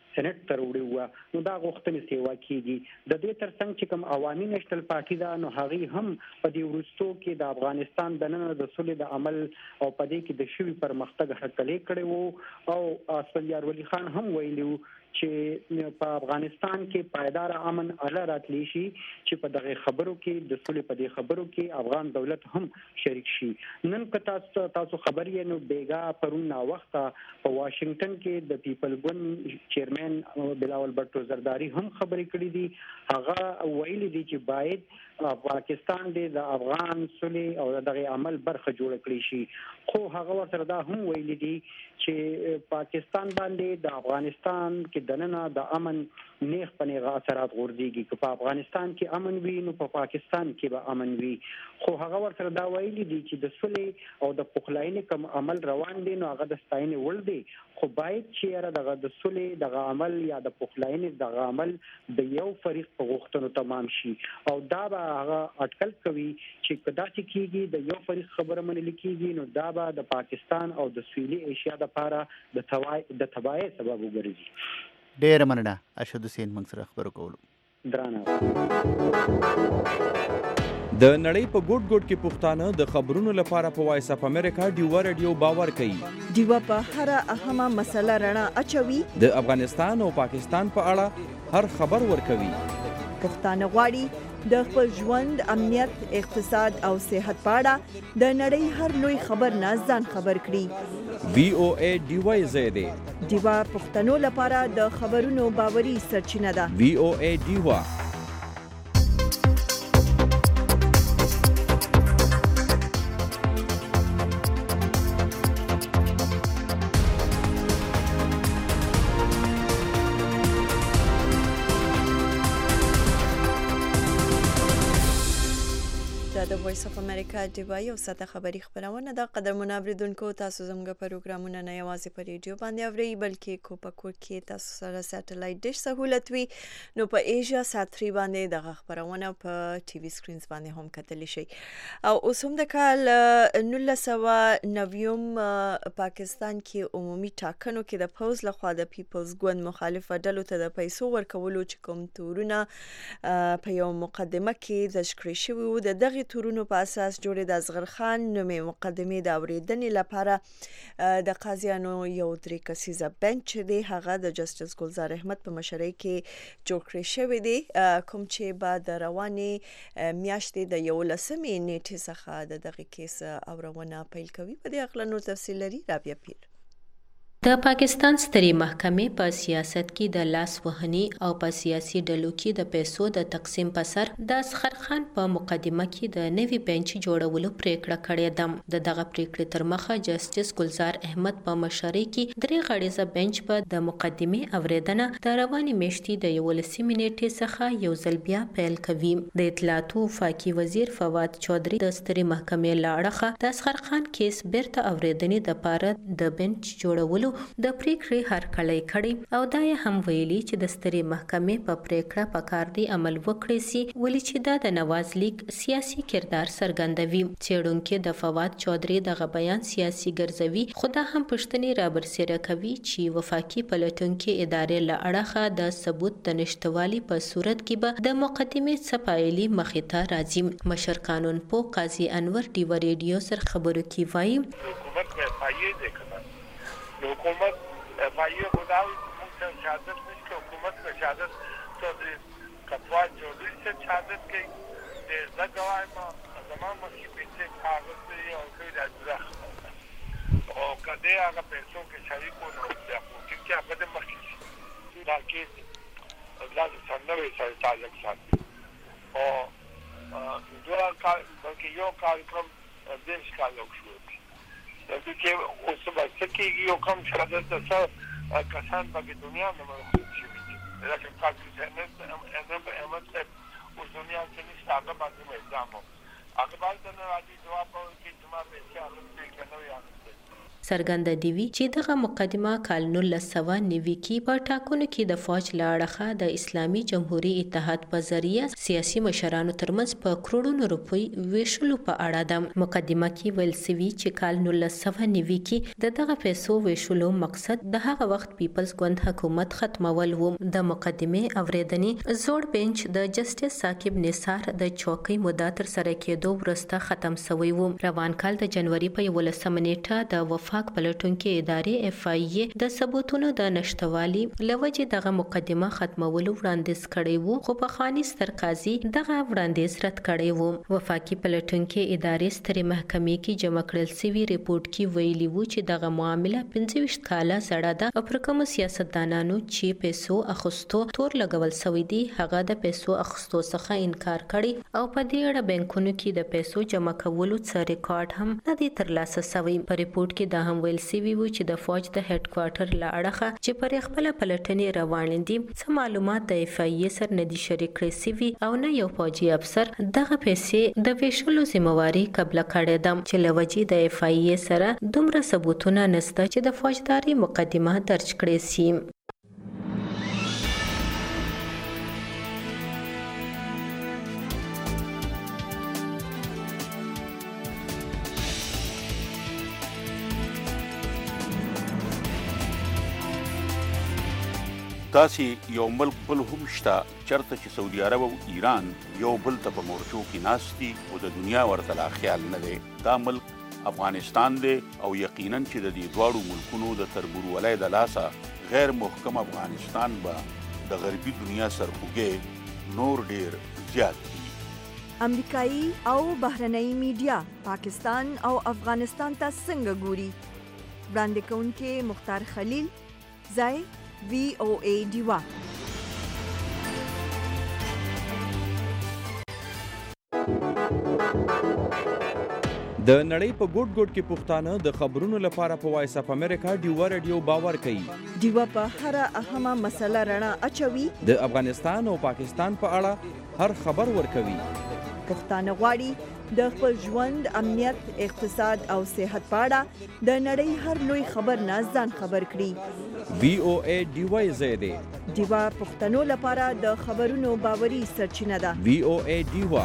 Speaker 21: سېنات ته وړي و نو دا غوښتنې سیوا کیږي د دې ترڅنګ چې کوم عوامي نېشنل پارټي دا نو هغه هم په دې وروستو کې د افغانستان د نن د سولې د عمل او په دې کې د شوی پرمختګ هڅې کړې وو او اسفندیار ولی خان هم ویلو چې په افغانستان کې پایدار امن اعلی راتلی شي چې په دغه خبرو کې د سولې په دې خبرو کې افغان دولت هم شریک شي. نن که تاسو تاسو خبر یې نو بیګا پرون نا وخت په واشنگټن کې د پیپل ګوند چیرمن بلاول بټو زرداری هم خبرې کړې دي. هغه ویلي دي چې باید پاکستان د افغان سولې او دغه عمل برخه جوړ کړي شي خو هغه ورته دا هم ویلي دي چې پاکستان باندې د افغانستان کې دننه د امن نیغ په نیغه اثرات غورځيږي که په افغانستان کې امن وي نو په پاکستان کې به امن وي خو هغه ورته دا ویلي دي چې د سولې او د پخلاینې کوم عمل روان دي نو هغه د ستاینې وړ دی خو باید چې دغه د سولې دغه عمل یا د پخلاینې دغه عمل د یو فریق په غوښتنو تمام شي او دا به هغه اټکل کوي چې کدا چې کیږي د یو فریق خبره منل کیږي نو دا به د پاکستان او د سویلي ایشیا د لپاره د توای د تباہي سبب وګرځي.
Speaker 4: ډېر مننه ارشد حسین موږ سره خبرو کولو.
Speaker 21: درانه
Speaker 2: د نړۍ په ګوټ ګوټ کې پښتانه د خبرونو لپاره په وایس اف امریکا ډیوا رادیو باور کوي.
Speaker 1: ډیوا په هر اهمه مسله رڼا اچوي.
Speaker 2: د افغانستان او پاکستان په اړه هر خبر ورکوي.
Speaker 1: پښتانه غواړي د خپل ژوند امنیت اقتصاد او صحت په اړه د نړۍ هر لوی خبر نه ځان خبر کړي.
Speaker 2: وی او ای ډیوا زیاده
Speaker 1: ډیوا پښتنو لپاره د خبرونو باوري سرچینه ده.
Speaker 2: وی او ای ډیوا
Speaker 1: د وایس اف امریکا ډیوا یو ساده خبري خبرونه د قدرمن اوریدونکو تاسو زموږ پروګرامونه نه یوازې په ریډیو باندې اوري بلکې کو په کور کې تاسو سره ساتلایت ډیش سہولت وي نو په ایشیا سات تری باندې د خبرونه په ټي وي سکرینز باندې هم کتلی شي. او اوس هم د کال نولس سوه نویم پاکستان کې عمومي ټاکنو کې د پوز لخوا د پیپلز ګوند مخالف ډلو ته د پیسو ورکولو چې کوم تورونه په یو مقدمه کې ذکر شوی وو د دغه تورونو په اساس جوړې د اصغر خان نومې مقدمې د اوریدنې لپاره د قاضیانو یو درې کسیزه بنچ دی هغه د جسټس ګلزار احمد په مشرۍ کې جوړ کړی شوی دی کوم چې بعد د روانې میاشتې د یولسمې نیټې څخه د دغه کیس اورونه پیل کوي. په دې اړه نور تفصیل لري رابعه پیر.
Speaker 22: د پاکستان سترې محکمې په سیاست کې د لاس وهني او په سیاسي ډلو کې د پیسو د تقسیم په سر د اصغر خان په مقدمه کې د نوي بنچ جوړولو پریکړه کړې ده. د دغه پریکړې تر مخه جسټس ګلزار احمد په مشرۍ کې درې غړیزه بنچ په د مقدمې اوریدنه د روانې میاشتې د یولسمې نیټې څخه یو ځل بیا پیل کوي. د اطلاعاتو وفاقي وزیر فواد چودري د سترې محکمې له اړخه د اصغر خان کیس بیرته اوریدنې دپاره د بنچ جوړولو د پریکړې هرکلی کړی او دا یې هم ویلي چې د سترې محکمې په پریکړه پکار دی عمل وکړي سي ولې چې دا د نواز لیگ سیاسي کردار څرګندوي. څېړونکي د فواد چودري دغه بیان سیاسي ګرځوي خو دا هم پوښتنې رابرسېره کوي چې وفاقي پلټونکي ادارې له اړخه د ثبوت د نشتوالي په صورت کې به د مقدمې څه پایلې مخې ته راځي. مشر قانون پوه قاضي انور ډیوا ریډیو سره خبرو کې وایي
Speaker 23: حکومت فایه خداوی ممکن شهادت نیست که حکومت به شهادت چودری کتوان چودری سے شهادت کی دیزده گواهی ما زمان مشکی پیسه کاغذ سے یا کوئی راجوزه خبرده و کده آقا پیسوں کے شریک کو نوزده خوکی که آقا ده مشکی تاکیز لازم سنوی سر تعلق ساتی و دو بلکه یو کارکرم دیش کارلوک شد که اوس باید کېږي یو کم شهادت د څه کسان په دنیا نه مرخوب شوي دي لکه قاضي احمد احمد صاحب اوس دنیا کې نشته هغه باندې الزام و هغه باید نه راځي جواب ورکړي چې ما پیسې اخیستې که نه وي اخیستې.
Speaker 22: څرګنده دی وی چې دغه مقدمه کال نولس سوه نوي کې په ټاکنو کې د فوج له اړخه د اسلامي جمهوریت اتحاد په ذریعه سیاسي مشرانو ترمنځ په کروڑونو روپۍ ویشلو په اړه ده. مقدمه کې ویل سوي چې کال نولس سوه نوي کې د دغه پیسو ویشلو مقصد د هغه وخت پیپلز ګوند حکومت ختمول و. د مقدمې اوریدنې زوړ بنچ د جسټس ثاقب نثار د چوکۍ موده تر سره کېدو وروسته ختم شوی و. روان کال د جنوري په یولسمه نیټه د وفاق پلټونکو ادارې اف آی ای د ثبوتونو د نشټوالي لوجې دغه مقدمه ختمولو وړاندیز کړی وو، خو په خاني ستر قاضي دغه وړاندیز رد کړی وو. وفاقي پلټونکو ادارې سترې محکمې کې جمع کړل شوی ریپورت کې ویلي وو چې دغه معامله پنځه ویشت کاله زړه ده او پر کومو سیاستدانانو چې پیسو اخیستو تور لګول شوی دی هغه د پیسو اخیستو څخه انکار کړي او په دې اړه بانکونو کې د پیسو جمع کولو څه ریکارډ هم نه دی ترلاسه شوی. په ریپورت کې دا هم ویل شوی و چې د فوج د هډ کوارټر له اړخه چې پر خپل پلټنې روان دي څه معلومات د اف آی ای سره نه دي شریک کړي شوي او نه یو فوجي افسر دغه پیسې د ویشلو ذمہواری قبل کړې ده چې لوجې د اف آی ای سره دومره ثبوتونه نشته چې د فوجداري مقدمه درج کړي شي.
Speaker 3: داسې یو ملک بل هم شته چرته چې سعودي عرب او ایران یو بل ته په مورچو کې ناست دي او د دنیا ورته لا خیال نه دی. دا ملک افغانستان دی او یقینا چې د دې دواړو ملکونو د تربورولۍ د لاسه غیر محکم افغانستان به د غربي دنیا سرخوږی نور ډیر زیات دي.
Speaker 1: امریکایي او بهرنۍ میډیا پاکستان او افغانستان ته څنګه ګوري؟ وړاندې کوونکي مختار خلیل، ځای وی او ای ډیوا.
Speaker 2: د نړۍ په ګوټ ګوټ کې پښتانه د خبرونو لپاره په وایس اف امریکا ډیوا رادیو باور کوي.
Speaker 1: ډیوا په هر اهمه مسله رڼا اچوي.
Speaker 2: د افغانستان او پاکستان په اړه هر خبر ورکوي.
Speaker 1: پښتانه غواړي د خپل ژوند، امنیت، اقتصاد او صحت په اړه د نړۍ هر لوی خبر نه ځان خبر کړي.
Speaker 2: وی او ای ډیوا ځای دی.
Speaker 1: ډیوا پښتنو لپاره د خبرونو باوري سرچینه ده.
Speaker 2: وی او ای ډیوا.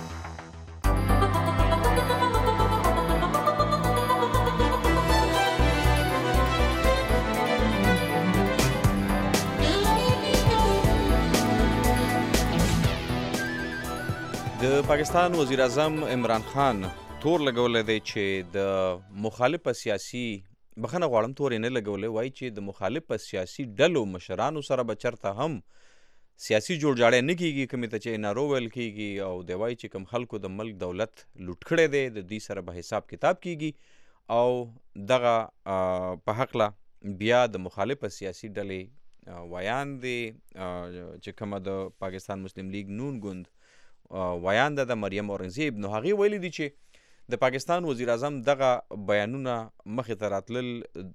Speaker 2: د پاکستان وزیر اعظم عمران خان تور لګولی دی چې د مخالف سیاسي بخنه غواړم تورې نه لګولی وایي چې د مخالف سیاسي ډلو مشرانو سره به چرته هم سیاسي جوړجاړی نه کېږي، کومې ته چې ان آر او ویل کېږي، او دی وایي چې کوم خلکو د ملک دولت لوټ کړی دی د دوی سره به حساب کتاب کېږي او دغه په هکله بیا د مخالف سیاسي ډلې ویان دی چې کومه د پاکستان مسلم لیگ نون ګوند ویان ده د مریم اورنګزیب، نو هغې ویلي دي چې د پاکستان وزیر اعظم دغه بیانونه مخې ته راتلل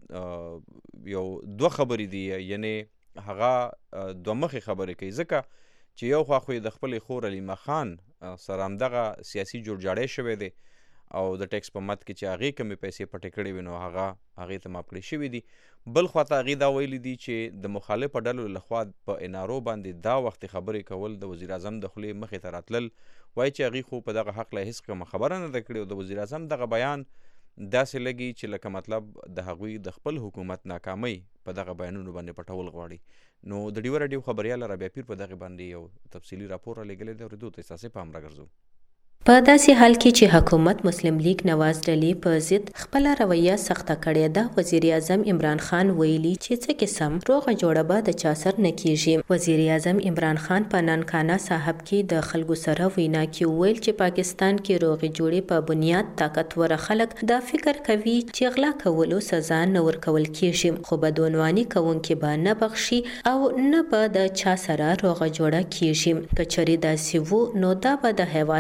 Speaker 2: یو دوه خبرې دي، یعنی هغه دوه مخې خبرې کوي، ځکه چې یو خوا خو یې د خپلې خور علیمه خان سره همدغه سیاسي جوړجاړی شوی دی او د ټیکس په مد کې چې هغې کومې پیسې پټې کړې وي نو هغه هغې ته معاف کړې شوي دي. بل خوا ته هغې دا ویلي دي چې د مخالفو ډلو لخوا په ان آر او باندې دا وخت خبرې کول د وزیر اعظم د خولې مخې ته راتلل، وایي چې هغې خو په دغه حقله هېڅ کومه خبره نه ده کړې او د وزیر اعظم دغه بیان داسې لګي چې لکه مطلب د هغوی د خپل حکومت ناکامۍ په دغه بیانونو باندې پټول غواړي. نو د ډیوا راډیو خبریال رابعه پیر په دغه باندې یو تفصیلي راپور رالیږلی دی، اورېدو ته ستاسې پام راګرځو.
Speaker 22: په داسې حال کې چې حکومت مسلم لیگ نواز ډلې په ضد خپل رویه سخته کړې ده، وزیر اعظم عمران خان ویلي چې څه قسم روغه جوړه به د چا سر نه کیږي. وزیر اعظم عمران خان په نانکانا صاحب کې د خلکو سره وینا کې ویل چې پاکستان کې روغه جوړې په بنیاد طاقتور خلک دا فکر کوي چې غلا کولو سزا نه ورکول کیږي، خو بدعنواني کوونکي به نه بخشي او نه به د چا سره روغه جوړه کیږي. که چېرې داسې وو نو دا به د هیواد سره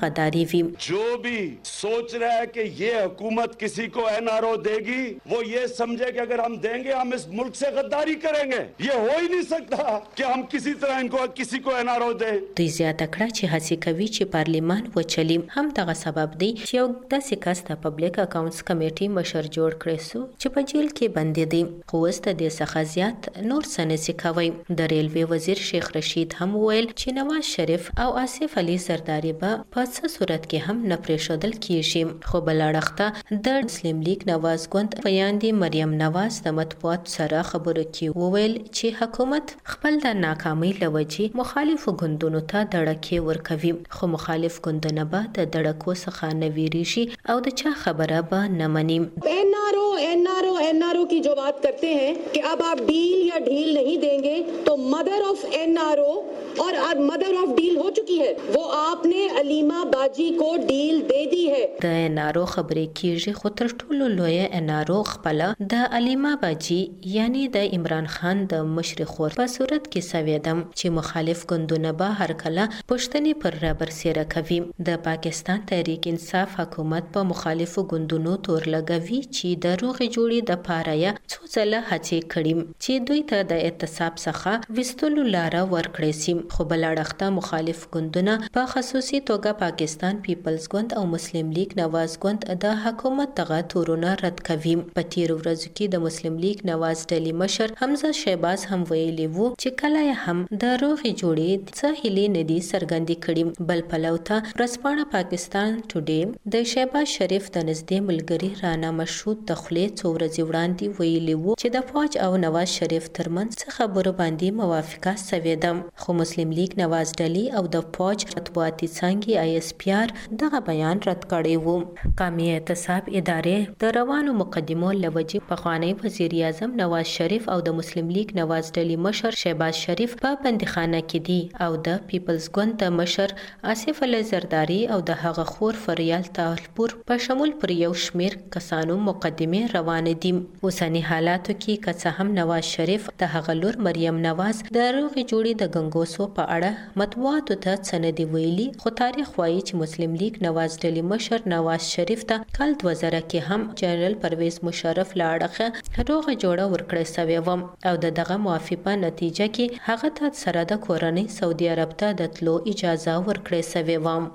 Speaker 22: غداری وي.
Speaker 6: जो भी सोच रहा है कि ये हुकूमत किसी को एन आर ओ देगी वो ये समझे कि अगर हम देंगे हम इस मुल्क से गद्दारी करेंगे. ये हो ही नहीं सकता कि हम किसी तरह इनको किसी को एन आर ओ दें.
Speaker 22: دوی زیاته کړه چې هڅې کوي چې پارلیمان وچلي. هم دغه سبب دی چې یو داسې کس د پبلک اکاونټس کمیټې مشر جوړ کړی سو چې په جیل کې بندي دی. خو اوس د دې څخه زیات نور څه نشي کوي. د ریلوې وزیر شیخ رشید هم وویل چې نواز شریف او آصف علي زرداری به په څه صورت کې هم نه پرېښودل کیږي. خو بل اړخته د مسلم لیگ نواز ګوند بیاندې مریم نواز د مطبوعات سره خبرو کې وویل چې حکومت خپل د ناکامۍ له وجې مخالفو ګوندونو ته دړکې ورکوي. خو مخالف ګوندونه به د دړکو څخه نه ویریږي او د چا خبره به نه مني.
Speaker 7: N R O N R O N R O की जो बात करते हैं कि अब आप डील या ढील नहीं देंगे तो mother of N R O और आज मदर ऑफ डील हो चुकी है. वो आपने अलीमा बाजी को डील दे दी है.
Speaker 22: د N R O خبرې کیږي خو تر ټولو لوی N R او خپل د علیما باجی یعنی د عمران خان د مشر خور په صورت کې سویدم چې مخالف ګوندونه به هر کله پښتني پر رابر سره کوي. د پاکستان تحریک انصاف حکومت په مخالفو ګوندونو تور لګوي چې د روغې جوړې د پاره یا څو ځله هڅې کړي چې دوی ته د اعتصاب څخه وستلو لاره ورکړي سي. خو بل اړخته مخالف ګوندونه په خصوصي توګه پاکستان پیپلز ګوند او مسلم لیگ نواز ګوند د حکومت دغه تورونه رد کوي. په تیر ورځو کې د مسلم لیگ نواز ډلې مشر حمزه شهباز هم ویلي وو چې کله هم د روغې جوړې څه هیلې نه دي څرګندې کړي. بل پلو ته ورځپاڼه پاکستان ټوډے د شهباز شریف د نږدې ملګري رانا مشهود د خولې څو ورځې وړاندې ویلي وو چې د فوج او نواز شریف ترمنځ څه خبرو باندې موافقه سوې ده. خو مسلم لیگ نواز ډلې او د فوج مطبوعاتي څانګې آی اس پی آر دغه بیان رد کړی وو. قومي اعتصاب ادارې د روانو مقدمو لوجې پخوانی وزیر اعظم نواز شریف او د مسلم لیگ نواز ډلې مشر شهباز شریف په بندیخانه کې دي او د پیپلز ګوند د مشر آصف علي زرداری او د هغه خور فریال طاهرپور په شمول پر یو شمیر کسانو مقدمه روانه دي. اوسنی حالاتو کې که څه هم نواز شریف د هغه لور مریم نواز د روغې جوړې د ګنګوسو په اړه مطبوعاتو ته څه نه دي ویلي. خو تاریخ وایي چې مسلم لیگ نواز ډلې مشر نواز شریف ته کال دوه زره کې هم جنرال پرویز مشرف له اړخه روغه جوړه ورکړې سوې وه او د دغه موافقې په نتیجه کې هغه ته سره د کورنۍ سعودي عرب ته د تلو اجازه ورکړې سوې وه.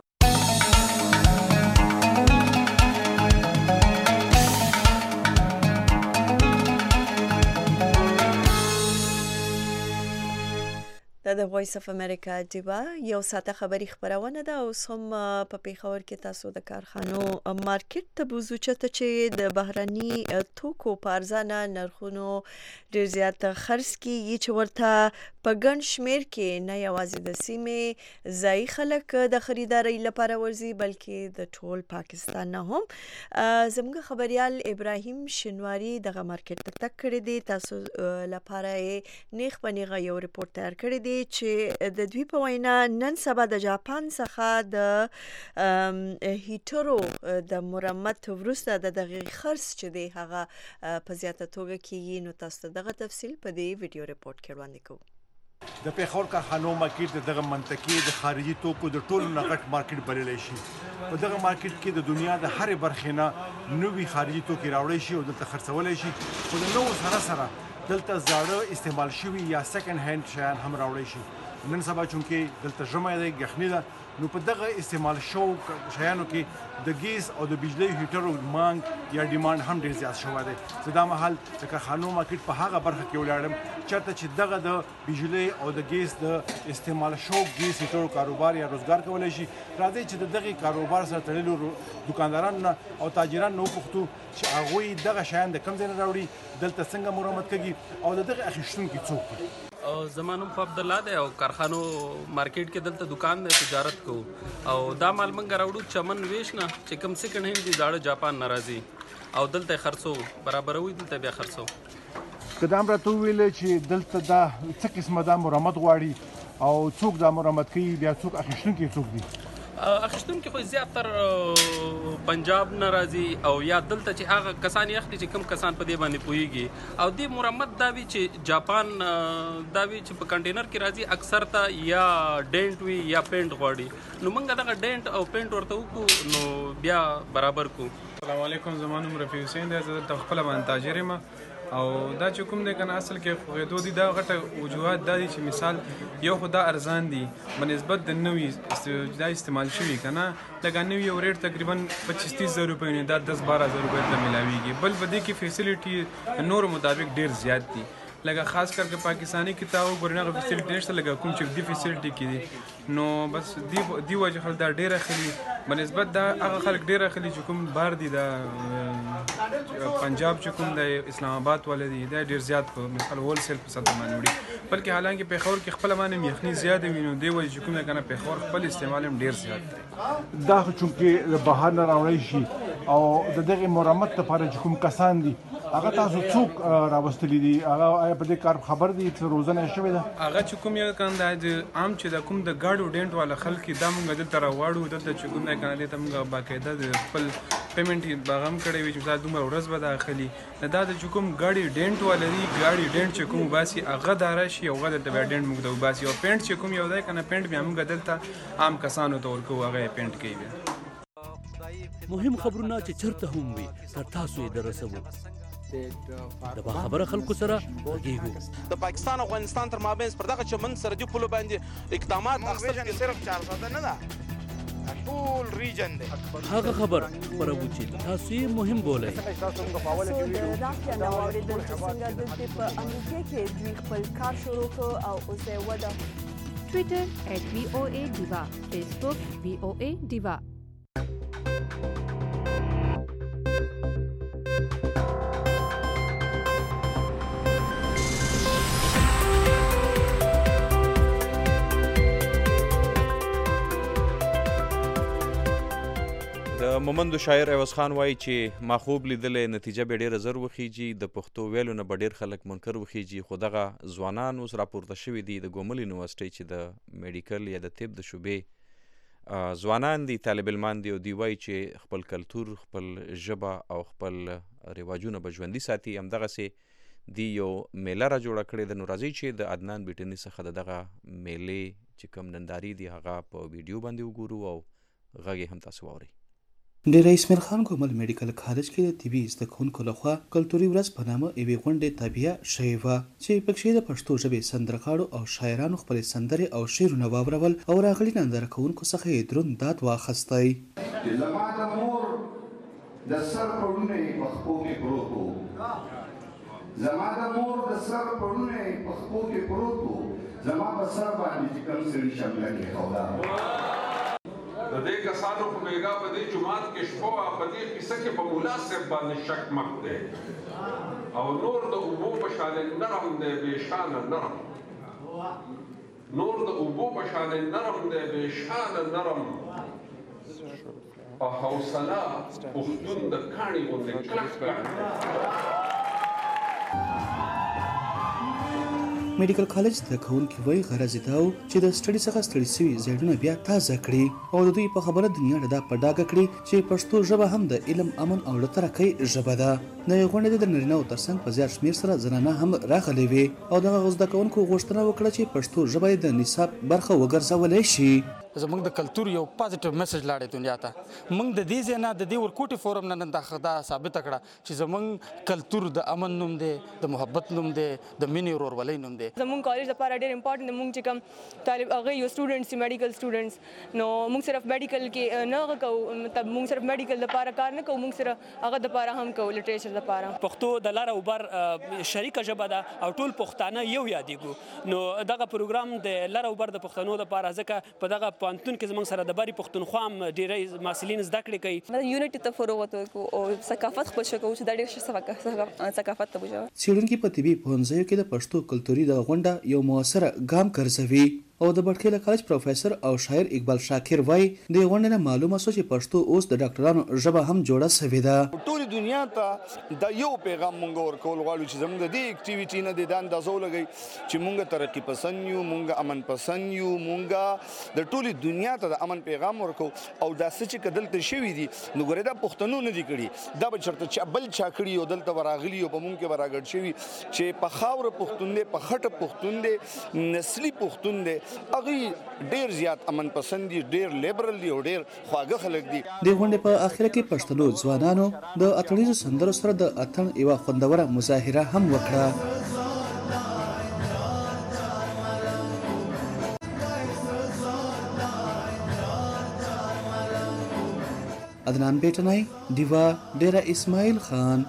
Speaker 1: د وایس اف امریکا دیبا یو ساته خبری خبرونه ده او سم په پیښور کې تاسو د کارخانو مارکیټ ته بوزو چې د بهراني توکو په ارزانه نرخونو ډیر زیات خرڅ کیږي چې ورته په ګڼ شمیر کې نه یوازې د سیمې ځای خلک د خریداري لپاره ورزي بلکې د ټول پاکستان نه هم. زموږ خبريال ابراهیم شنواری دغه مارکیټ ته تک کړی دی. تاسو لپاره نیخ بنیغه یو ریپورت تیار کړی دی چې د دوی په وینا نن سبا د جاپان څخه د هیټرو د مرمت وروسته د دغه خرڅ چې دی هغه په زیاته توګه کیږي. نو تاسو دغه تفصیل په دې ویډیو ریپورت کې وړاندې کوو.
Speaker 8: د پیښور کارخانو مارکیټ دغه منطقې د خارجي توکو د ټولو نه غټ مارکیټ بللی شي. په دغه مارکیټ کې د دنیا د هرې برخې نه نوي خارجي توکي راوړی شي او دلته خرڅولی شي. خو د نوو سره سره دلته زاړه استعمال شوي یا سیکنډ هینډ شیان هم راوړی شي. نن سبا چونکې دلته ژمی دی، یخني ده، نو په دغه استعمال شو شیانو کې د ګیس او د بجلی هیټرو مانګ یا ډیمانډ هم ډیر زیات شوی دی. زه دا مهال د کارخانو مارکیټ په هغه برخه کې ولاړم چېرته چې دغه د بجلی او د ګیس د استعمال شو ګیس هیټرو کاروبار یا روزګار کولی شي. راځئ چې د دغې کاروبار سره تړلو دکاندارانو نه او تاجرانو نه وپوښتو چې هغوی دغه شیان د کوم ځای نه راوړي، دلته څنګه مرمت کېږي او د دغه اخیستونکي څوک دي.
Speaker 24: زما نوم خو عبدالله دی او کارخانو مارکیټ کې دلته دکان دی، تجارت کوو او دا مال موږ راوړو چمن ویش نه چې کوم سیکنډ هینډ دي زاړه جاپان نه راځي او دلته یې خرڅو برابروي، دلته بیا خرڅو.
Speaker 8: که دا هم راته وویلې چې دلته دا څه قسمه دا مرمت غواړي او څوک دا مرمت کوي، بیا څوک اخیستونکي څوک دي؟
Speaker 24: اخیستونکي خو زیاتر پنجاب نه راځي او یا دلته چې هغه کسان یې اخلي چې کوم کسان په دې باندې پوهېږي او دې مرمت دا وي چې جاپان دا وي چې په کنټینر کې راځي اکثر ته یا ډینټ وي یا پینټ غواړي نو موږ دغه ډینټ او پینټ ورته وکړو نو بیا برابر کو.
Speaker 11: السلام علیکم، زما نوم رفیع حسین دی، زه دلته خپله باندې تاجر یم او دا چې کوم دی که نه اصل کې خوږېدو دي دا غټه وجوهات دا دي چې مثال یو خو دا ارزان دي بنسبت د نوي دا استعمال شوي که نه لکه نوي یو ریټ تقریبا پچیس تیس زره روپۍ نه دا دس باره زره روپۍ ته میلاویږي. بل په دې کې فیسیلیټي نورو مطابق ډېر زیات دي لکه خاص کر که پاکستانی کې تا وګورې نه هغه فیسیلیټي نشته لکه کوم چې دې فیسیلیټي کې دي نو بس دې دې وجې خلک دا ډېر اخلي بنسبت دا هغه خلک ډېر اخلي چې کوم بار دي دا پنجاب چې کوم د اسلام آباد والا دي دا ډېر زیات په مثال هول سیل په سطح باندې وړي بلکې حالانکه پېښور کې خپله باندې یخني زیاده وي نو دې وجې چې کوم دی که نه پېښور خپل استعمال هم ډېر زیات دی.
Speaker 8: دا خو چونکې د بهر نه راوړی شي او د دغې مرمت لپاره چې کوم کسان دي هغه تاسو څوک راوستلی دي هغه آیا په دې کار خبر دي څه روزنه یې شوې ده؟
Speaker 11: هغه چې کوم یو کان دا عام چې د کوم د ګاډو ډینټ والا خلک دا موږ دلته راوړو دلته چې کوم دی که نه دې ته موږ باقاعده د خپل پیمنټ یې هغه هم کړی وي چې مثال دومره ورځ به دا اخلي نه دا د چې کوم ګاډي ډینټ والا دي ګاډي ډینټ چې کوم وباسي هغه دا راشي او هغه دلته بیا ډینټ موږ ته وباسي او پینټ چې کوم یو دی که نه پینټ بیا موږ دلته عام کسانو ته ورکوو هغه یې پینټ کوي بیا.
Speaker 19: مهم خبرونه چې چرته هم وي تر تاسو یې درسوو د باخبره خلکو سره غږیږو.
Speaker 20: د پاکستان او افغانستان تر مابین پر دغه چمن سرحدي پولو باندې اقدامات اخیستل صرف چار ساده نه ده ټول ریجن دی
Speaker 19: هغه خبر خپروو چې تاسو یې مهم بولئ.
Speaker 1: سو د راکیا نو اورېدل چې څنګه دلته په امریکا کې دوی خپل کار شروع کړ او اوس یې وده.
Speaker 9: ټویټر ایټ وی او ای ډیوا، فیسبوک وی او ای ډیوا.
Speaker 2: د مومندو شاعر عوض خان وایي چې ما خوب لیدلې نتیجه به ډېره زر وخیږي د پښتو ویلو نه به ډېر خلک منکر وخیږي خو دغه ځوانان اوس راپورته شوي دي د ګومل یونیورسټۍ چې د میډیکل یا د طب د شعبې ځوانان دي طالب علمان دي او دوی وایي چې خپل کلتور خپل ژبه او خپل رواجونه به ژوندي ساتي. همدغسې دوی یو میله را جوړه کړې ده نو راځئ چې د عدنان بیټني څخه د دغه میلې چې کوم نندارې دي هغه په ویډیو باندې وګورو او غږ یې هم تاسو واورئ.
Speaker 12: ډیر اسماعیل خان ګومل میډیکل کالج کې د طبي زده کوونکو لخوا کلتوري ورځ په نامه یوې غونډې تابعه شوې وه چې پکې د پښتو ژبې سندرغاړو او شاعرانو خپلې سندرې او شعرونه واورول او راغلي ننداره کوونکو څخه یې دروند داد واخیستی.
Speaker 13: زما د مور د سر پړونه یې په خپو کې پروت و زما د مور د سر پړونه یې په خپو کې پروت و زما په سر باندې چې کوم سړي شمله کېښوده
Speaker 14: د دې کسانو په میګا په دې جماعت کې شپه په دې قصه کې په مولا صاحب باندې شک مخ دی او نور د اوبو په شان نرم دی بې شانه نرم نور د اوبو په شان نرم دی بې شانه نرم په حوصله پښتون د کاڼي غوندې کلک کلک.
Speaker 12: میډیکل کالج د کوونکي وایي غرض یې دا و چې د سټډي څخه ستړي سوي ذهنونه بیا تازه کړي او د دوی په خبره دنیا ډډه په ډاګه کړي چې پښتو ژبه هم د علم امن او د ترقۍ ژبه ده. د غونډې د نارینه‌و ترڅنګ په زیات شمېر سره زنانه هم راغلې وې او دغه زده کوونکو غوښتنه وکړه چې پښتو ژبه د نصاب برخه وګرځولی شي.
Speaker 25: زموږ د کلتور یو پازیټیو میسج لاړې دنیا ته موږ د دې ځای نه د دې ورکوټي فورم نه نن دا ثابته کړه چې زموږ کلتور د امن نوم دی د محبت نوم دی د مینې ورورولۍ نوم دی.
Speaker 26: زموږ کالج لپاره ډېر امپورټنټ دی موږ چې کوم طالب هغه یو سټوډنټس دي میډیکل سټوډنټس نو موږ صرف میډیکل کې نه هغه کوو مطلب موږ صرف میډیکل لپاره کار نه کوو موږ صرف هغه لپاره هم کوو لټریچر لپاره.
Speaker 27: پښتو د لاره اوبر شریکه ژبه ده او ټول پښتانه یو یادېږو نو دغه پروګرام د لاره اوبر د پښتنو لپاره ځکه په دغه پوهنتون کې زموږ سره د باري پښتونخوا هم ډېری محصلین زده کړې کوي.
Speaker 26: یونټي ته فروغ ورکوو او ثقافت خپل شو کوو چې دا ډېر ښه ثقافت ته وژاړو.
Speaker 12: څېړونکي په طبي پوهنځیو کې د پښتو کلتوري دغه غونډه یو مؤثره ګام ګرځوي او د بټکیله کالج پروفیسور او شاعر اقبال شاکر وای د غونډې نه معلومه شو چې پښتو اوس د ډاکټرانو ژبه هم جوړه سوې ده.
Speaker 4: ټول دنیا ته د یو پیغام مونږ ورکول غواړو چې زموږ د دې اکټیویټي نه د اندازو لګي چې مونږ ترقی پسند یو، مونږ امن پسند یو، مونږ د ټول دنیا ته د امن پیغام ورکو او دا څه چې کدلته شوی دي نو ګوره دا پښتنو نه دي کړي، دا به چرته چې بل چا کړي او دلته وراغلي او په مونږ کې وراګړ شوی چې په خاور پښتون دی، په خټه پښتون دی، نسلی پښتون دی، هغه ډیر زیات امن پسند دي، ډیر لیبرل دي او ډیر خواږه خلک دي.
Speaker 12: د غونډې په اخر کې پښتنو ځوانانو د اتڼیزو سندرو سره د اتڼ یوه خوندوره مظاهره هم وکړه. عدنان بیٹنای دیوا ډیره اسماعیل خان.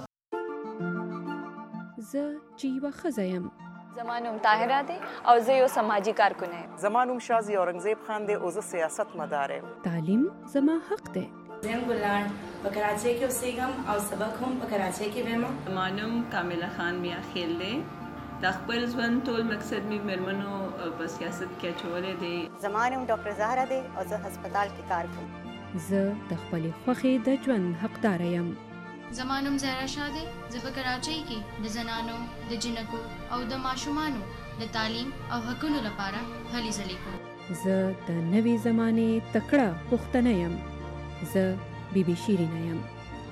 Speaker 9: زه چې یوه ښځه یم.
Speaker 5: زما نوم طاهره دی او زه یو سماجي کارکونه یم.
Speaker 10: زما نوم شازي اورنګزیب خان دی او زه سیاست مدار یم.
Speaker 9: تعلیم زما حق دی.
Speaker 15: زم ګلان په کراچۍ کې اوسېږم او سبق هم په کراچۍ کې وایم.
Speaker 16: زما نوم کامله خان میا خیل دی. د خپل ژوند ټول مقصد مې مېرمنو په سیاست کې اچولی دی.
Speaker 17: زما نوم ډاکټر زهره دی او زه هسپتال کې کار کوم.
Speaker 9: زه د خپلې خوښې د ژوند حقداره یم.
Speaker 18: زما نوم زهرا شاه دی. زه په کراچۍ کې د زنانو، د جنکو او د ماشومانو د تعلیم او حقونو لپاره هلې ځلې کوم.
Speaker 9: زه د نوې زمانې تکړه پښتنه یم. زه بیبي شیرینه یم.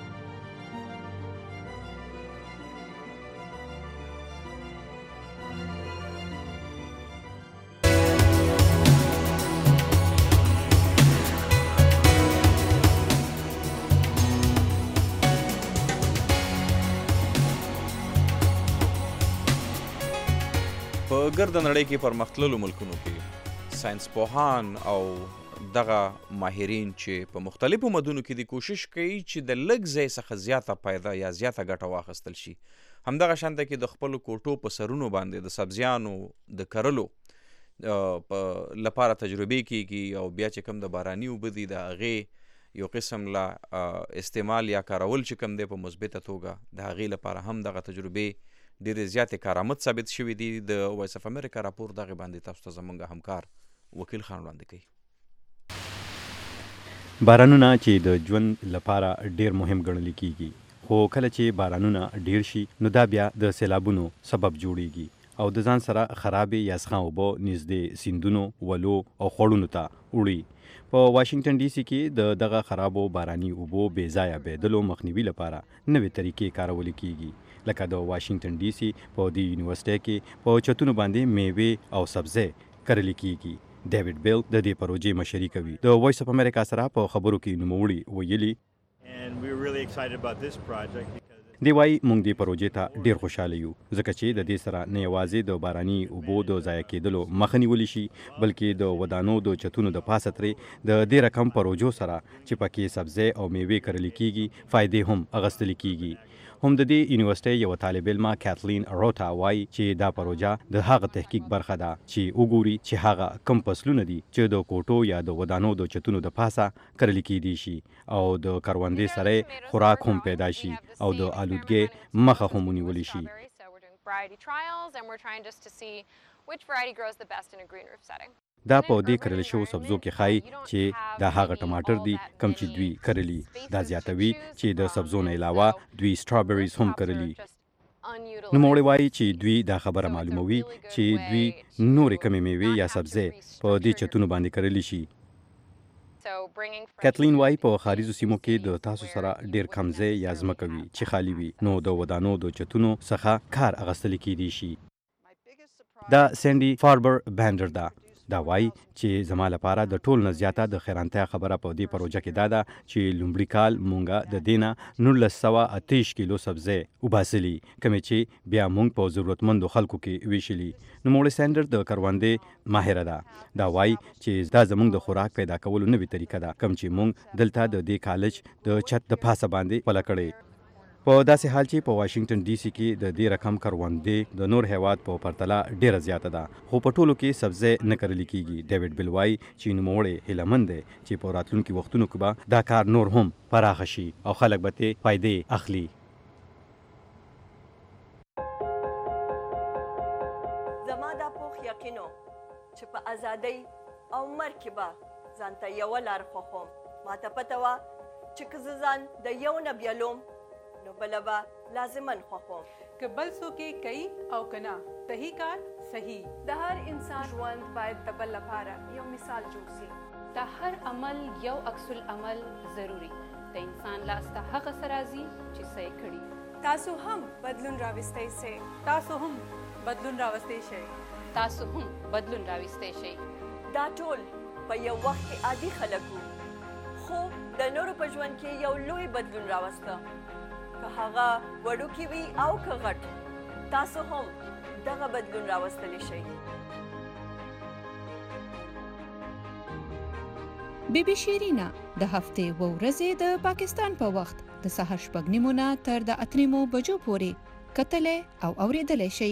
Speaker 2: په ګرده نړۍ کې پرمختللو ملکونو کې ساينس پوهان او دغه ماهرین چې په مختلفو مدونو کې د کوشش کوي چې د لږ ځای څخه زیاته پیدا یا زیاته ګټه واخیستل شي. همدغه شانته کې د خپلو کوټو په سرونو باندې د سبزیانو د کرلو لپاره تجربې کیږي او بیا چې کوم د باراني اوبه دي د هغې یو قسم لا استعمال یا کارول چې کوم دی په مثبته توګه د هغې لپاره هم دغه تجربې ډېرې زیاتې کارآمد ثابت شوي دي. د وایس اف امریکا راپور دغې باندې تاسو ته زموږ همکار وکیل خان وړاندې کوي.
Speaker 28: بارانونه چې د ژوند لپاره ډیر مهم ګڼل کیږي، خو کله چې بارانونه ډیر شي نو دا بیا د سیلابونو سبب جوړیږي او د ځان سره خرابې یا څښاک اوبه نږدې سیندونو، ولو او خوړونو ته وړي. په واشنگټن ډي سي کې د دغه خرابو باراني اوبو بې ځایه بهیدلو مخنیوي لپاره نوې طریقې کارول کیږي، لکه د واشنگټن ډي سي په دې یونیورسيټي کې په چتونو باندې میوې او سبزي کرل کیږي. ډیوډ بیل د دې پروژې مشري کوي. د وایس اف امریکا سره په خبرو کې نوموړي ویلي دی وایي موږ دې پروژې ته ډیر خوشاله یو ځکه چې د دې سره نه یوازې د باراني اوبو د ضایع کېدلو مخه نیولی شي بلکې د ودانو د چتونو د پاسه ترې د دې رقم پروژو سره چې پکې سبزي او میوې کرل کیږي فائدې هم اغستل کیږي. هم د دې یونیورسيټي یو طالب علمه کاتلین روتا وایي چې دا پروژه د هغه تحقیق برخه ده چې وګوري چې هغه کم فصلونه دي چې د کوټو یا د ودانو د چتونو د پاسه کرل کېدي شي او د کروندې سره خوراک هم پیدا شي او د آلودګۍ مخه هم ونیول شي. دا په دې کرل شوو سبزو کې ښایي چې دا هغه ټماټر دي کم چې دوی کرلي. دا زیاتوي چې د سبزو نه علاوه دوی سټرابریز هم کرلي. نوموړی وایي چې دوی دا خبره معلوموي چې دوی نورې کمې میوې یا سبزي په دې چتونو باندې کرلی شي. کاتلین وایي په خارجو سیمو کې د تاسو سره ډیر کم ځای یا ځمکه وي چې خالي وي نو د ودانو د چتونو څخه کار اغستل کیدی شي. دا سینډي فاربر بانډر ده. دا وایي چې زما لپاره د ټول نه زیاته د خیرانتیا خبره په دې پروژه کې دا ده چې لومړي کال مونږه د دې نه نولس سوه اتهیش کیلو سبزي وباسلي کومې چې بیا مونږ په ضرورتمندو خلکو کې ویشلي. نوموړی سینډر د کروندې ماهره ده. دا وایي چې دا زمونږ د خوراک پیدا کولو نوې طریقه ده کوم چې مونږ دلته د دې کالج د چت د پاسه باندې پله کړې. په داسې حال چې په واشنگټن ډي سي کې د دې رقم کروندې د نور هیواد په پرتله ډیره زیاته ده خو په ټولو کې سبزي نه کرل کیږي. ډیوډ بیل وایي چې نوموړی هیلهمند دی چې په راتلونکي وختونو کې به دا کار نور هم پراخه شي او خلک به ترې فایدې اخلي.
Speaker 1: زما دا پوخ یقینو چې په ازادۍ او مرګ کې به ځان ته یوه لار خوښوم. ماته پته وه چې که زه ځان د یو نه بیلوم نو بله به لازمن خوښوم.
Speaker 3: که بل څوک یې کوي او که نه صحیح کار صحیح.
Speaker 5: د هر انسان ژوند باید د بل لپاره یو مثال جوړ سي.
Speaker 6: د هر عمل یو عکس العمل ضروري. د انسان لاس ته هغه څه راځي چې څه یې کړي.
Speaker 5: تاسو هم بدلون راوستی سئ.
Speaker 3: تاسو هم بدلون راوستی شئ.
Speaker 6: تاسو هم بدلون راوستی شئ.
Speaker 1: دا ټول په یو وخت کې عادي خلک وو، خو د نورو په ژوند کې یو لوی بدلون راوسته. که هغه وړوکی وي او که غټ، تاسو هم دغه بدلون راوستلی شئ.
Speaker 9: بی بی شیرینا د هفتې و ورځې د پاکستان په وخت د سهار شپږ نیمو نه تر د اتو نیمو بجو پورې کتلی او اوریدلی شئ.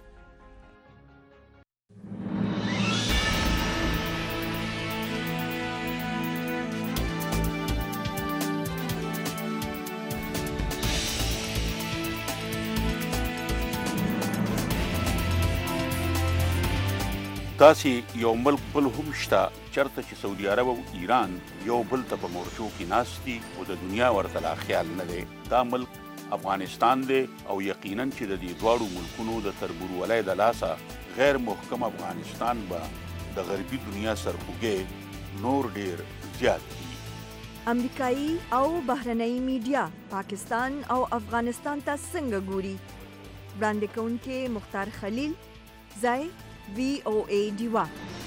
Speaker 7: داسې یو ملک بل هم شته چېرته چې سعودي عرب او ایران یو بل ته په مورچو کې ناست دي او د دنیا ورته لا خیال نه دی. دا ملک افغانستان دی او یقینا چې د دې دواړو ملکونو د تربورولۍ د لاسه غیر محکم افغانستان به د غربي دنیا سرخوږی نور ډیر زیات دي.
Speaker 1: امریکایي او بهرنۍ میډیا پاکستان او افغانستان ته څنګه ګوري؟ وړاندې کوونکې مختار خلیل، ځای وی او ای ډیوا.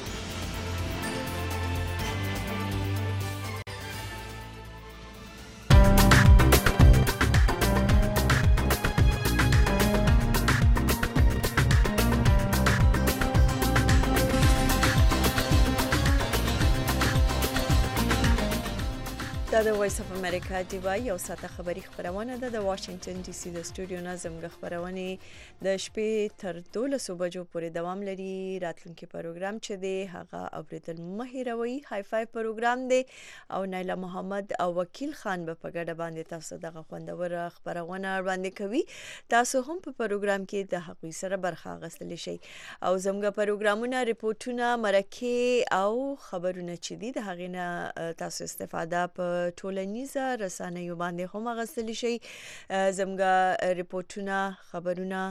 Speaker 1: دا د وایس اف امریکا ډیوا یو ساعته خبري خبرونه ده د واشنگټن ډي سي د سټوډیو نه زموږ خبرونه د شپې تر دولسو بجو پورې دوام لري. راتلونکي پروګرام چې دی هغه اوریدل مه هیروئ. های فای پروګرام دی او نایله محمد او وکیل خان به په ګډه باندې تاسو دغه خوندوره خبرونه وړاندې کوي. تاسو هم په پروګرام کې د هغوی سره برخه اخیستلی شئ او زموږ پروګرامونه، ریپورتونه، مرکې او خبرونه چې دي د هغې نه تاسو استفاده په ټولنیزه رسنیو باندې هم اخیستلی شئ. زموږ ریپورتونه، خبرونه،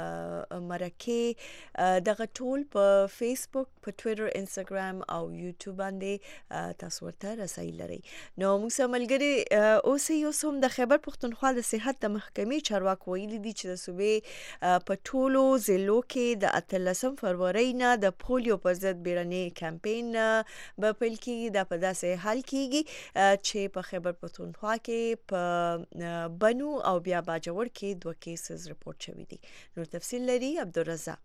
Speaker 1: مرکې دغه ټول په فیسبوک، په ټویټر، انسټاګرام او یوټیوب باندې تاسو ورته رسایي لرئ. نو موږ سره ملګري اوسئ. اوس هم د خیبر پښتونخوا د صحت د محکمې چارواکو ویلي دي چې د صوبې په ټولو ضلعو کې د اتلسم فروری نه د پولیو پر ضد بیړني کمپاین به پیل کیږي. دا په داسې حال کیږي چې په خیبر پښتونخوا کې په بنو او بیا باجوړ کې دوه کیسز رپورټ شوي دي. نور تفصیل لري عبدالرزاق.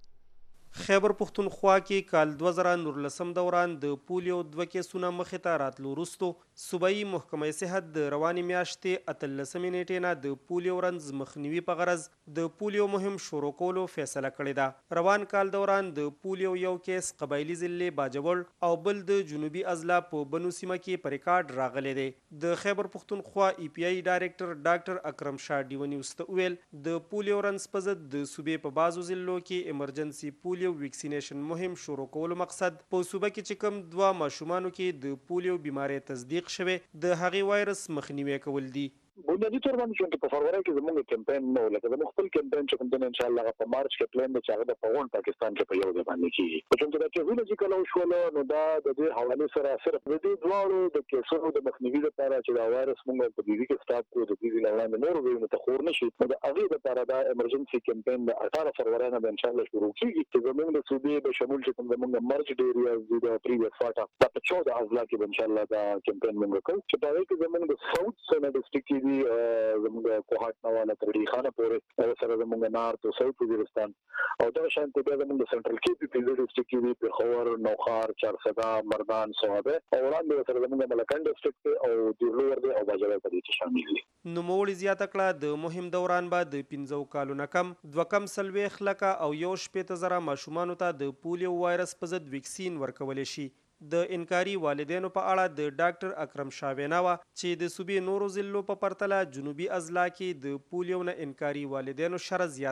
Speaker 8: خیبر پښتونخوا کې کال دوه زره نولسم دوران د پولیو دوه کیسونه مخې ته راتلو وروستو صوبایي محکمې صحت د روانې میاشتې اتلسمې نیټې نه د پولیو رنځ مخنیوي په غرض د پولیو مهم شروع کولو فیصله کړې ده. روان کال دوران د پولیو یو کیس قبایلي ضلع باجوړ او بل د جنوبي اضلاع په بنو سیمه کې په ریکارډ راغلی دی. د خیبر پښتونخوا ای پی آی ډایرکټر ډاکټر اکرم شاه ډیو نیوز ته وویل د پولیو رنځ په ضد د صوبې په بعضو ضلعو کې ایمرجنسي پولیو ویکسینیشن مهم شروع کولو مقصد په صوبه کې چې کوم دوه ماشومانو کې د پولیو بیماری تصدیق شوه د هغې وایرس مخنیوي کول دي.
Speaker 21: بنیادی طور باندې چې په فروری کې زموږ کمپاین نو لکه زموږ خپل کمپاین چې کوم دی ان شاء الله په مارچ کې پلان دی چې هغه په غون پاکستان کې په یو ځای باندې کیږي. په کوم ځای چې ویل چې کله وشول نو دا د دې حواله سره صرف د دې دواړو د کیسونو د مخنیوي لپاره چې دا وایرس موږ په دې کې سٹارټ کړو د دې لړاندې نور ویونه ته خور نشي د هغه لپاره دا ایمرجنسي کمپاین د اټھارہ فروری نه ان شاء الله شروع کیږي چې زموږ د صوبې به شامل چې کوم زموږ مرج ډیریاز د پریویس فاټا د چودہ اضلاع کې ان شاء الله دا کمپاین موږ کوو چې دا کې زموږ د ساوث سن ډسټریکټ کې زموږ کوهات نواله تر دې خانه پورې سره زموږ نارت او ساوث وزیرستان او دا شانته بیا زموږ د سنټرل کې په دې ډسټریکټ کې په خور نوخار چارسدا مردان صوابه او وړاندې سره زموږ ملکان ډسټریکټ او د لوړ دی او باجوړ په دې کې شامل دي.
Speaker 8: نو موړي زیاته کړه د مهم دوران بعد د پنځو کالو کم دوه کم سلويخ لکه او یو شپېته زره ماشومانو ته د پولیو وایرس په ضد ویکسین ورکول شي. د انکاري والدینو په اړه د ډاکټر اکرم شاه وینا وه چې د صوبې نورو ضلعو په پرتله جنوبي اضلاع کې د پولیو نه انکاري والدینو شره زیاته ده.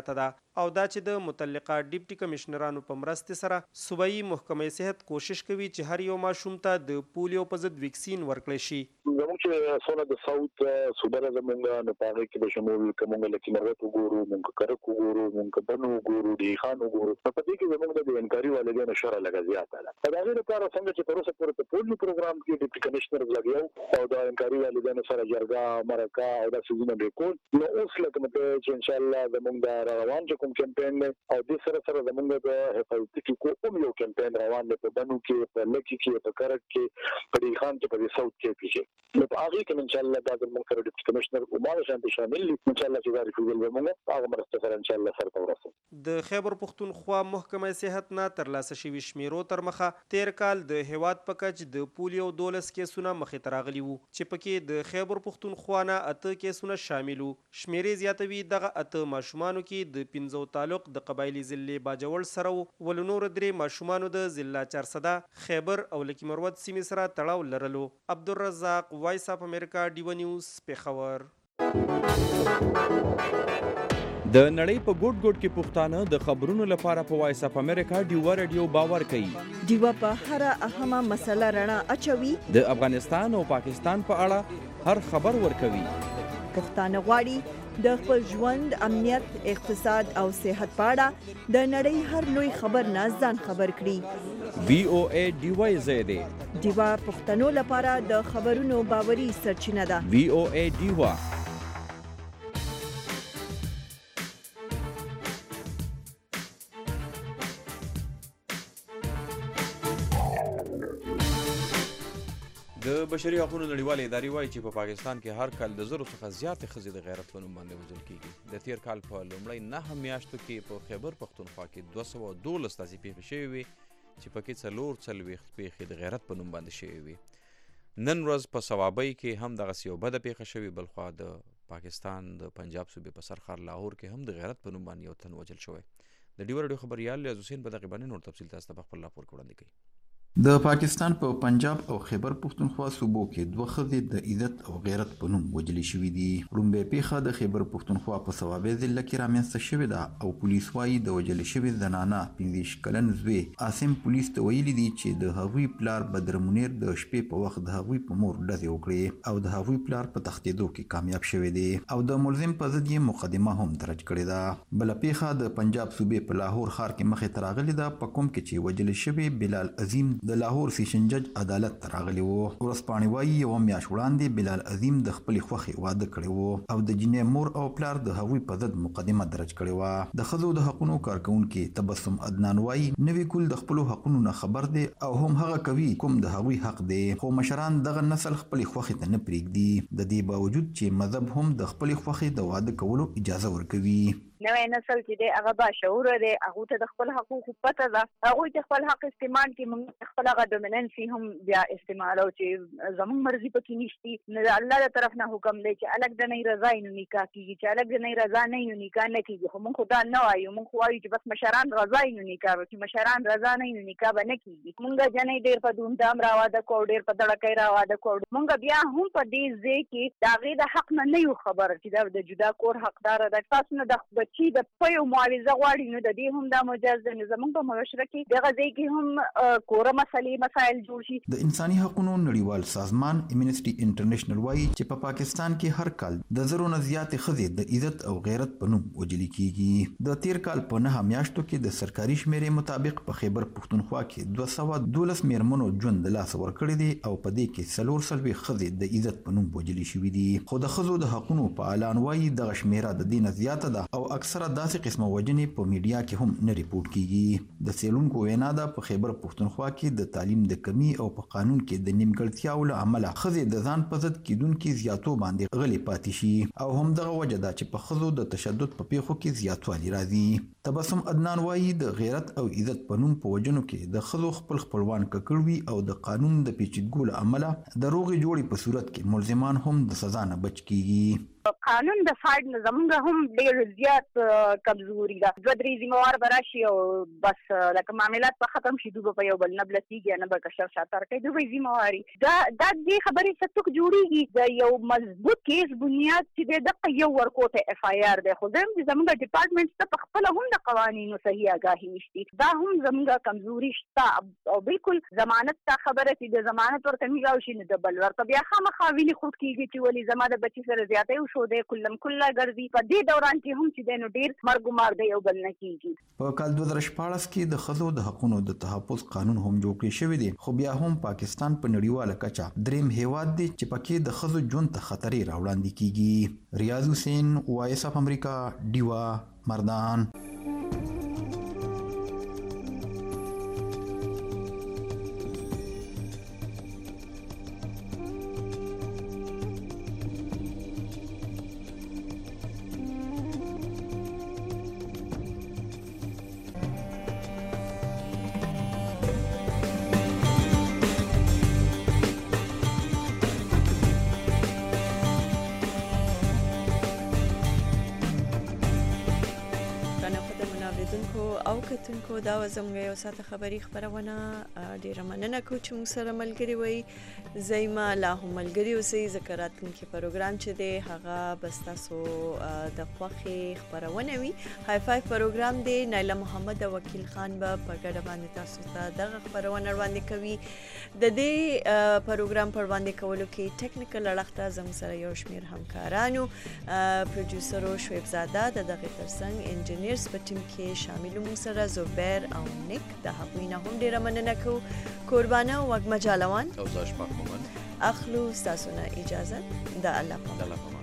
Speaker 8: او دا چې د متعلقه ډیپټي کمشنرانو په مرستې سره صوبایي محکمه صحت کوشش کوي چې هر یو ماشوم ته د پولیو په ضد ویکسین ورکړی شي.
Speaker 21: زموږ چې څونه د ساوث صوبه ده زموږ نه پاره کې د شمول کومه لکه مرغت وګورو موږ کرک وګورو موږ بنو وګورو دی خان وګورو په دې کې زموږ د انکاري والدینو شره لګا زیاته ده. دا غیر لپاره څنګه چې پروسه پورې په پولیو پروګرام کې ډیپټي کمشنر لګیاو او د انکاري والدینو سره جرګه مرکه او د سيزونه به کول نو اوس لکه مته چې ان شاء الله زموږ د روان چې کوم کمپاین او د سره سره زموږ د حفاظتي کوم یو کمپاین روان دی په بنو کې په لکی کې په کرک کې په دی خان کې په ساوث کې پیږي نو په هغه کې ان شاء الله دا زموږ سره ډیپټي کمشنر او مال شان شامل دي ان شاء الله چې دا ریفیزل زموږ هغه مرسته سره ان شاء الله سره ورسو.
Speaker 8: د خیبر پختونخوا محکمه صحت نه تر لاسه شوی شمیرو تر مخه تیر کال د هیواد په کچ د پولیو دولس کیسونه مخې ته راغلي وو چې پکې د خیبر پختونخوا نه اته کیسونه شامل وو. شمیرې زیاتوي دغه اته ماشومانو کې د پنځو تعلق د قبایلی ضلع باجوړ سره ول نور درې ماشومانو د ضلع چارسده خیبر او لکی مروت سیمې سره تړاو لرلو. عبدالرزاق وایس اف امریکا ډیو نیوز پیښور.
Speaker 2: د نړۍ په ګوټ ګوټ کې پښتانه د خبرونو لپاره په وایس اف امریکا ډیو رادیو باور کوي.
Speaker 1: ډیو په هر اهمه مسله رڼا اچوي.
Speaker 2: د افغانستان او پاکستان په اړه هر خبر ورکوي.
Speaker 1: پښتانه غواړي د خپل ژوند امنیت اقتصاد او صحت په اړه د نړۍ هر لوی خبر نه ځان خبر کړي.
Speaker 2: وی او ای ډیو زیاده
Speaker 1: ډیو پښتنو لپاره د خبرونو باوري سرچینه ده.
Speaker 2: وی او ای ډیو د بشري حقوقو نړیواله ادارې وایي چې په پاکستان کې هر کال د زرو څخه زیاتې ښځې د غیرت په نوم باندې وژل کیږي. د تیر کال په لومړۍ نهه میاشتو کې په خیبر پختونخوا کې دوه سوه دولس داسې پیښې شوې وې چې پکې څلور څلوېښت پیښې د غیرت په نوم باندې شوې وې. نن ورځ په صوابۍ کې هم دغسې یو بده پیښه شوې، بلخوا د پاکستان د پنجاب صوبې په سرخار لاهور کې هم د غیرت په نوم باندې یو تن وژل شوی. د ډیو رادیو خبریال لیاز حسین په دغې باندې نور تفصیل تاسو ته په خپل راپور کې وړاندې کوي.
Speaker 11: د پاکستان په پنجاب او خیبر پختونخوا صوبو کې دوه ښځې د عزت او غیرت په نوم وژلې شوې دي. لومړۍ پیښه د خیبر پختونخوا په صوابۍ ضلع کې رامنځته شوې ده او پولیس وایي د وژلې شوې زنانه پنځه کلن زوی عاصم پولیس ته ویلي دي چې د هغوی پلار بدر منیر د شپې په وخت د هغوی په مور ډزې وکړې او د هغوی پلار په تښتېدو کې کامیاب شوی دی او د ملزم په ضد یې مقدمه هم درج کړې ده. بله پیښه د پنجاب صوبې په لاهور ښار کې مخې ته راغلې ده، په کوم کې چې وژلې شوی بلال عظیم د لاهور سیشن جج عدالت ته راغلی وو. ورځپاڼې وایي یوه میاشت وړاندې بلال عظیم د خپلې خوښې واده کړی وو او د جینۍ مور او پلار د هغوی په ضد مقدمه درج کړې وه. د ښځو د حقونو کارکوونکي تبسم عدنان وایي نوی کول د خپلو حقونو نه خبر دی او هم هغه کوي کوم د هغوی حق دی، خو مشران دغه نسل خپلې خوښې ته نه پرېږدي، د دې باوجود چې مذهب هم د خپلې خوښې د واده کولو اجازه ورکوي.
Speaker 13: نوی نسل چې دی هغه باشعوره دی، هغوی ته د خپل حقوقو پته ده، هغوی چې خپل حق استعمال کړي، موږ خپل هغه ډومیننسي هم بیا استعمالو چې زموږ مرضي پکې نشتي. نو د الله د طرف نه حکم دی چې الګ د نه رضا یې نو نکاح کېږي، چې الګ د نه رضا نه یې نو نکاح نه کېږي. خو موږ خو دا نه وایو، موږ خو وایو چې بس مشران رضا یې نو نکاح وکړي، چې مشران رضا نه یې نو نکاح به نه کېږي. موږ جنۍ ډېر په دومدام راواده کړو، ډېر په دړکۍ راواده کړو، موږ بیا هم په دې ځای کې د هغې د حق نه نه یو خبر چې دا د جدا کور حقداره ده. تاسو نه د بچي د پیو معاوضه غواړي نو د دې هم دا مجاز ده. نو زموږ په معاشره کې دغه ځای کې هم کوره مسلې مسایل جوړ شي.
Speaker 11: د انساني حقوقو نړیوال سازمان امنسټي انټرنیشنل وایي چې په پاکستان کې هر کال د زرو نه زیاتې ښځې د عزت او غیرت په نوم وژلې کیږي. د تیر کال په نهه میاشتو کې د سرکاري شمیرې مطابق په خیبر پختونخوا کې دوه سوه دولس میرمنو ژوند د لاسه ورکړی دی او په دې کې څلور څلوېښت ښځې د عزت په نوم وژلې شوي دي. خو د ښځو د حقونو فعالان وایي دغه شمیره د دې نه زیاته ده او اکثره داسې قسمه وژنې په میډیا کې هم نه ریپورټ کیږي. د څېړونکو وینا ده په خیبر پختونخوا کې د تعلیم د کمی او په قانون کې د نیمګړتیاو له امله ښځې د ځان په ضد کیدونکي زیاتو باندې غلې پاتې شي او همدغه وجه ده چې په ښځو د تشدد په پیښو کې زیاتوالی راځي. تبسم عدنان وایي د غیرت او عزت په نوم په وژنو کې د ښځو خپل خپلوان ککړ وي او د قانون د پیچیدګیو له امله د روغې جوړې په صورت کې ملزمان هم د سزا نه بچ کیږي.
Speaker 13: قانون د فاډ زمونږ هم ډېر زیات کمزوري ده. دوه درې ذمہوار به راشي او بس لکه معاملات به ختم شي، دوی به په یو بل نه بلسېږي، نه به کشر شاتر کوي، دوی به ذمہواري. دا دا دې خبرې څه جوړېږي د یو مضبوط کیس بنیاد چې دی دغه یو ورکوټ اف آی آر دی. خو دویم چې زمونږ ډپارټمنټ ته په خپله هم د قوانینو صحیح آګاهي نشته، دا هم زمونږ کمزوري شته. او بالکل ضمانت ته خبره چې د ضمانت ورته نه راشي نو د بل ورته بیا خامخا ویني خود کېږي چې ولې زما د بچي سره زیاتی وشو دی، کلم کله ګرځي. په دې دوران کې هم چې دی نو ډېر مرګ مار دی یو بل نه کېږي.
Speaker 11: په کال دوه زره شپاړس کې د ښځو د حقونو د تحفظ قانون هم جوړ کړی شوی دی، خو بیا هم پاکستان په نړیواله کچه دریم هیواد دی چې پکې د ښځو ژوند ته خطرې راوړاندې کیږي. ریاض حسین، وایس اف امریکا، ډیوا، مردان.
Speaker 1: او کتونکو دا زموږ یو ساعت خبری خبرونه ډیره مننه کوم چې موږ سره ملګری وي. زایما لا هم ملګری اوسئ. ذکرات کې پروګرام چې دی هغه بس تاسو د خوخي خبرونه وي. های فای پروګرام دی نایله محمد او وکیل خان به په ګډه باندې تاسو ته دغه خبرونه وړاندې کوي. د دې پروګرام پر وړاندې کولو کې ټیکنیکل اړخ زموږ سره یو شمیر همکارانو، پروډوسر شعیب زاده د دغه ترڅنګ انجینیرز په ټیم کې شامل مو سره زبیر او نیک. د هغوی نه هم ډیره مننه کوو. قربانه وږمه جالوان
Speaker 2: او زه اشفاق مومن
Speaker 1: اخلو ستاسو نه اجازه. د الله په امان.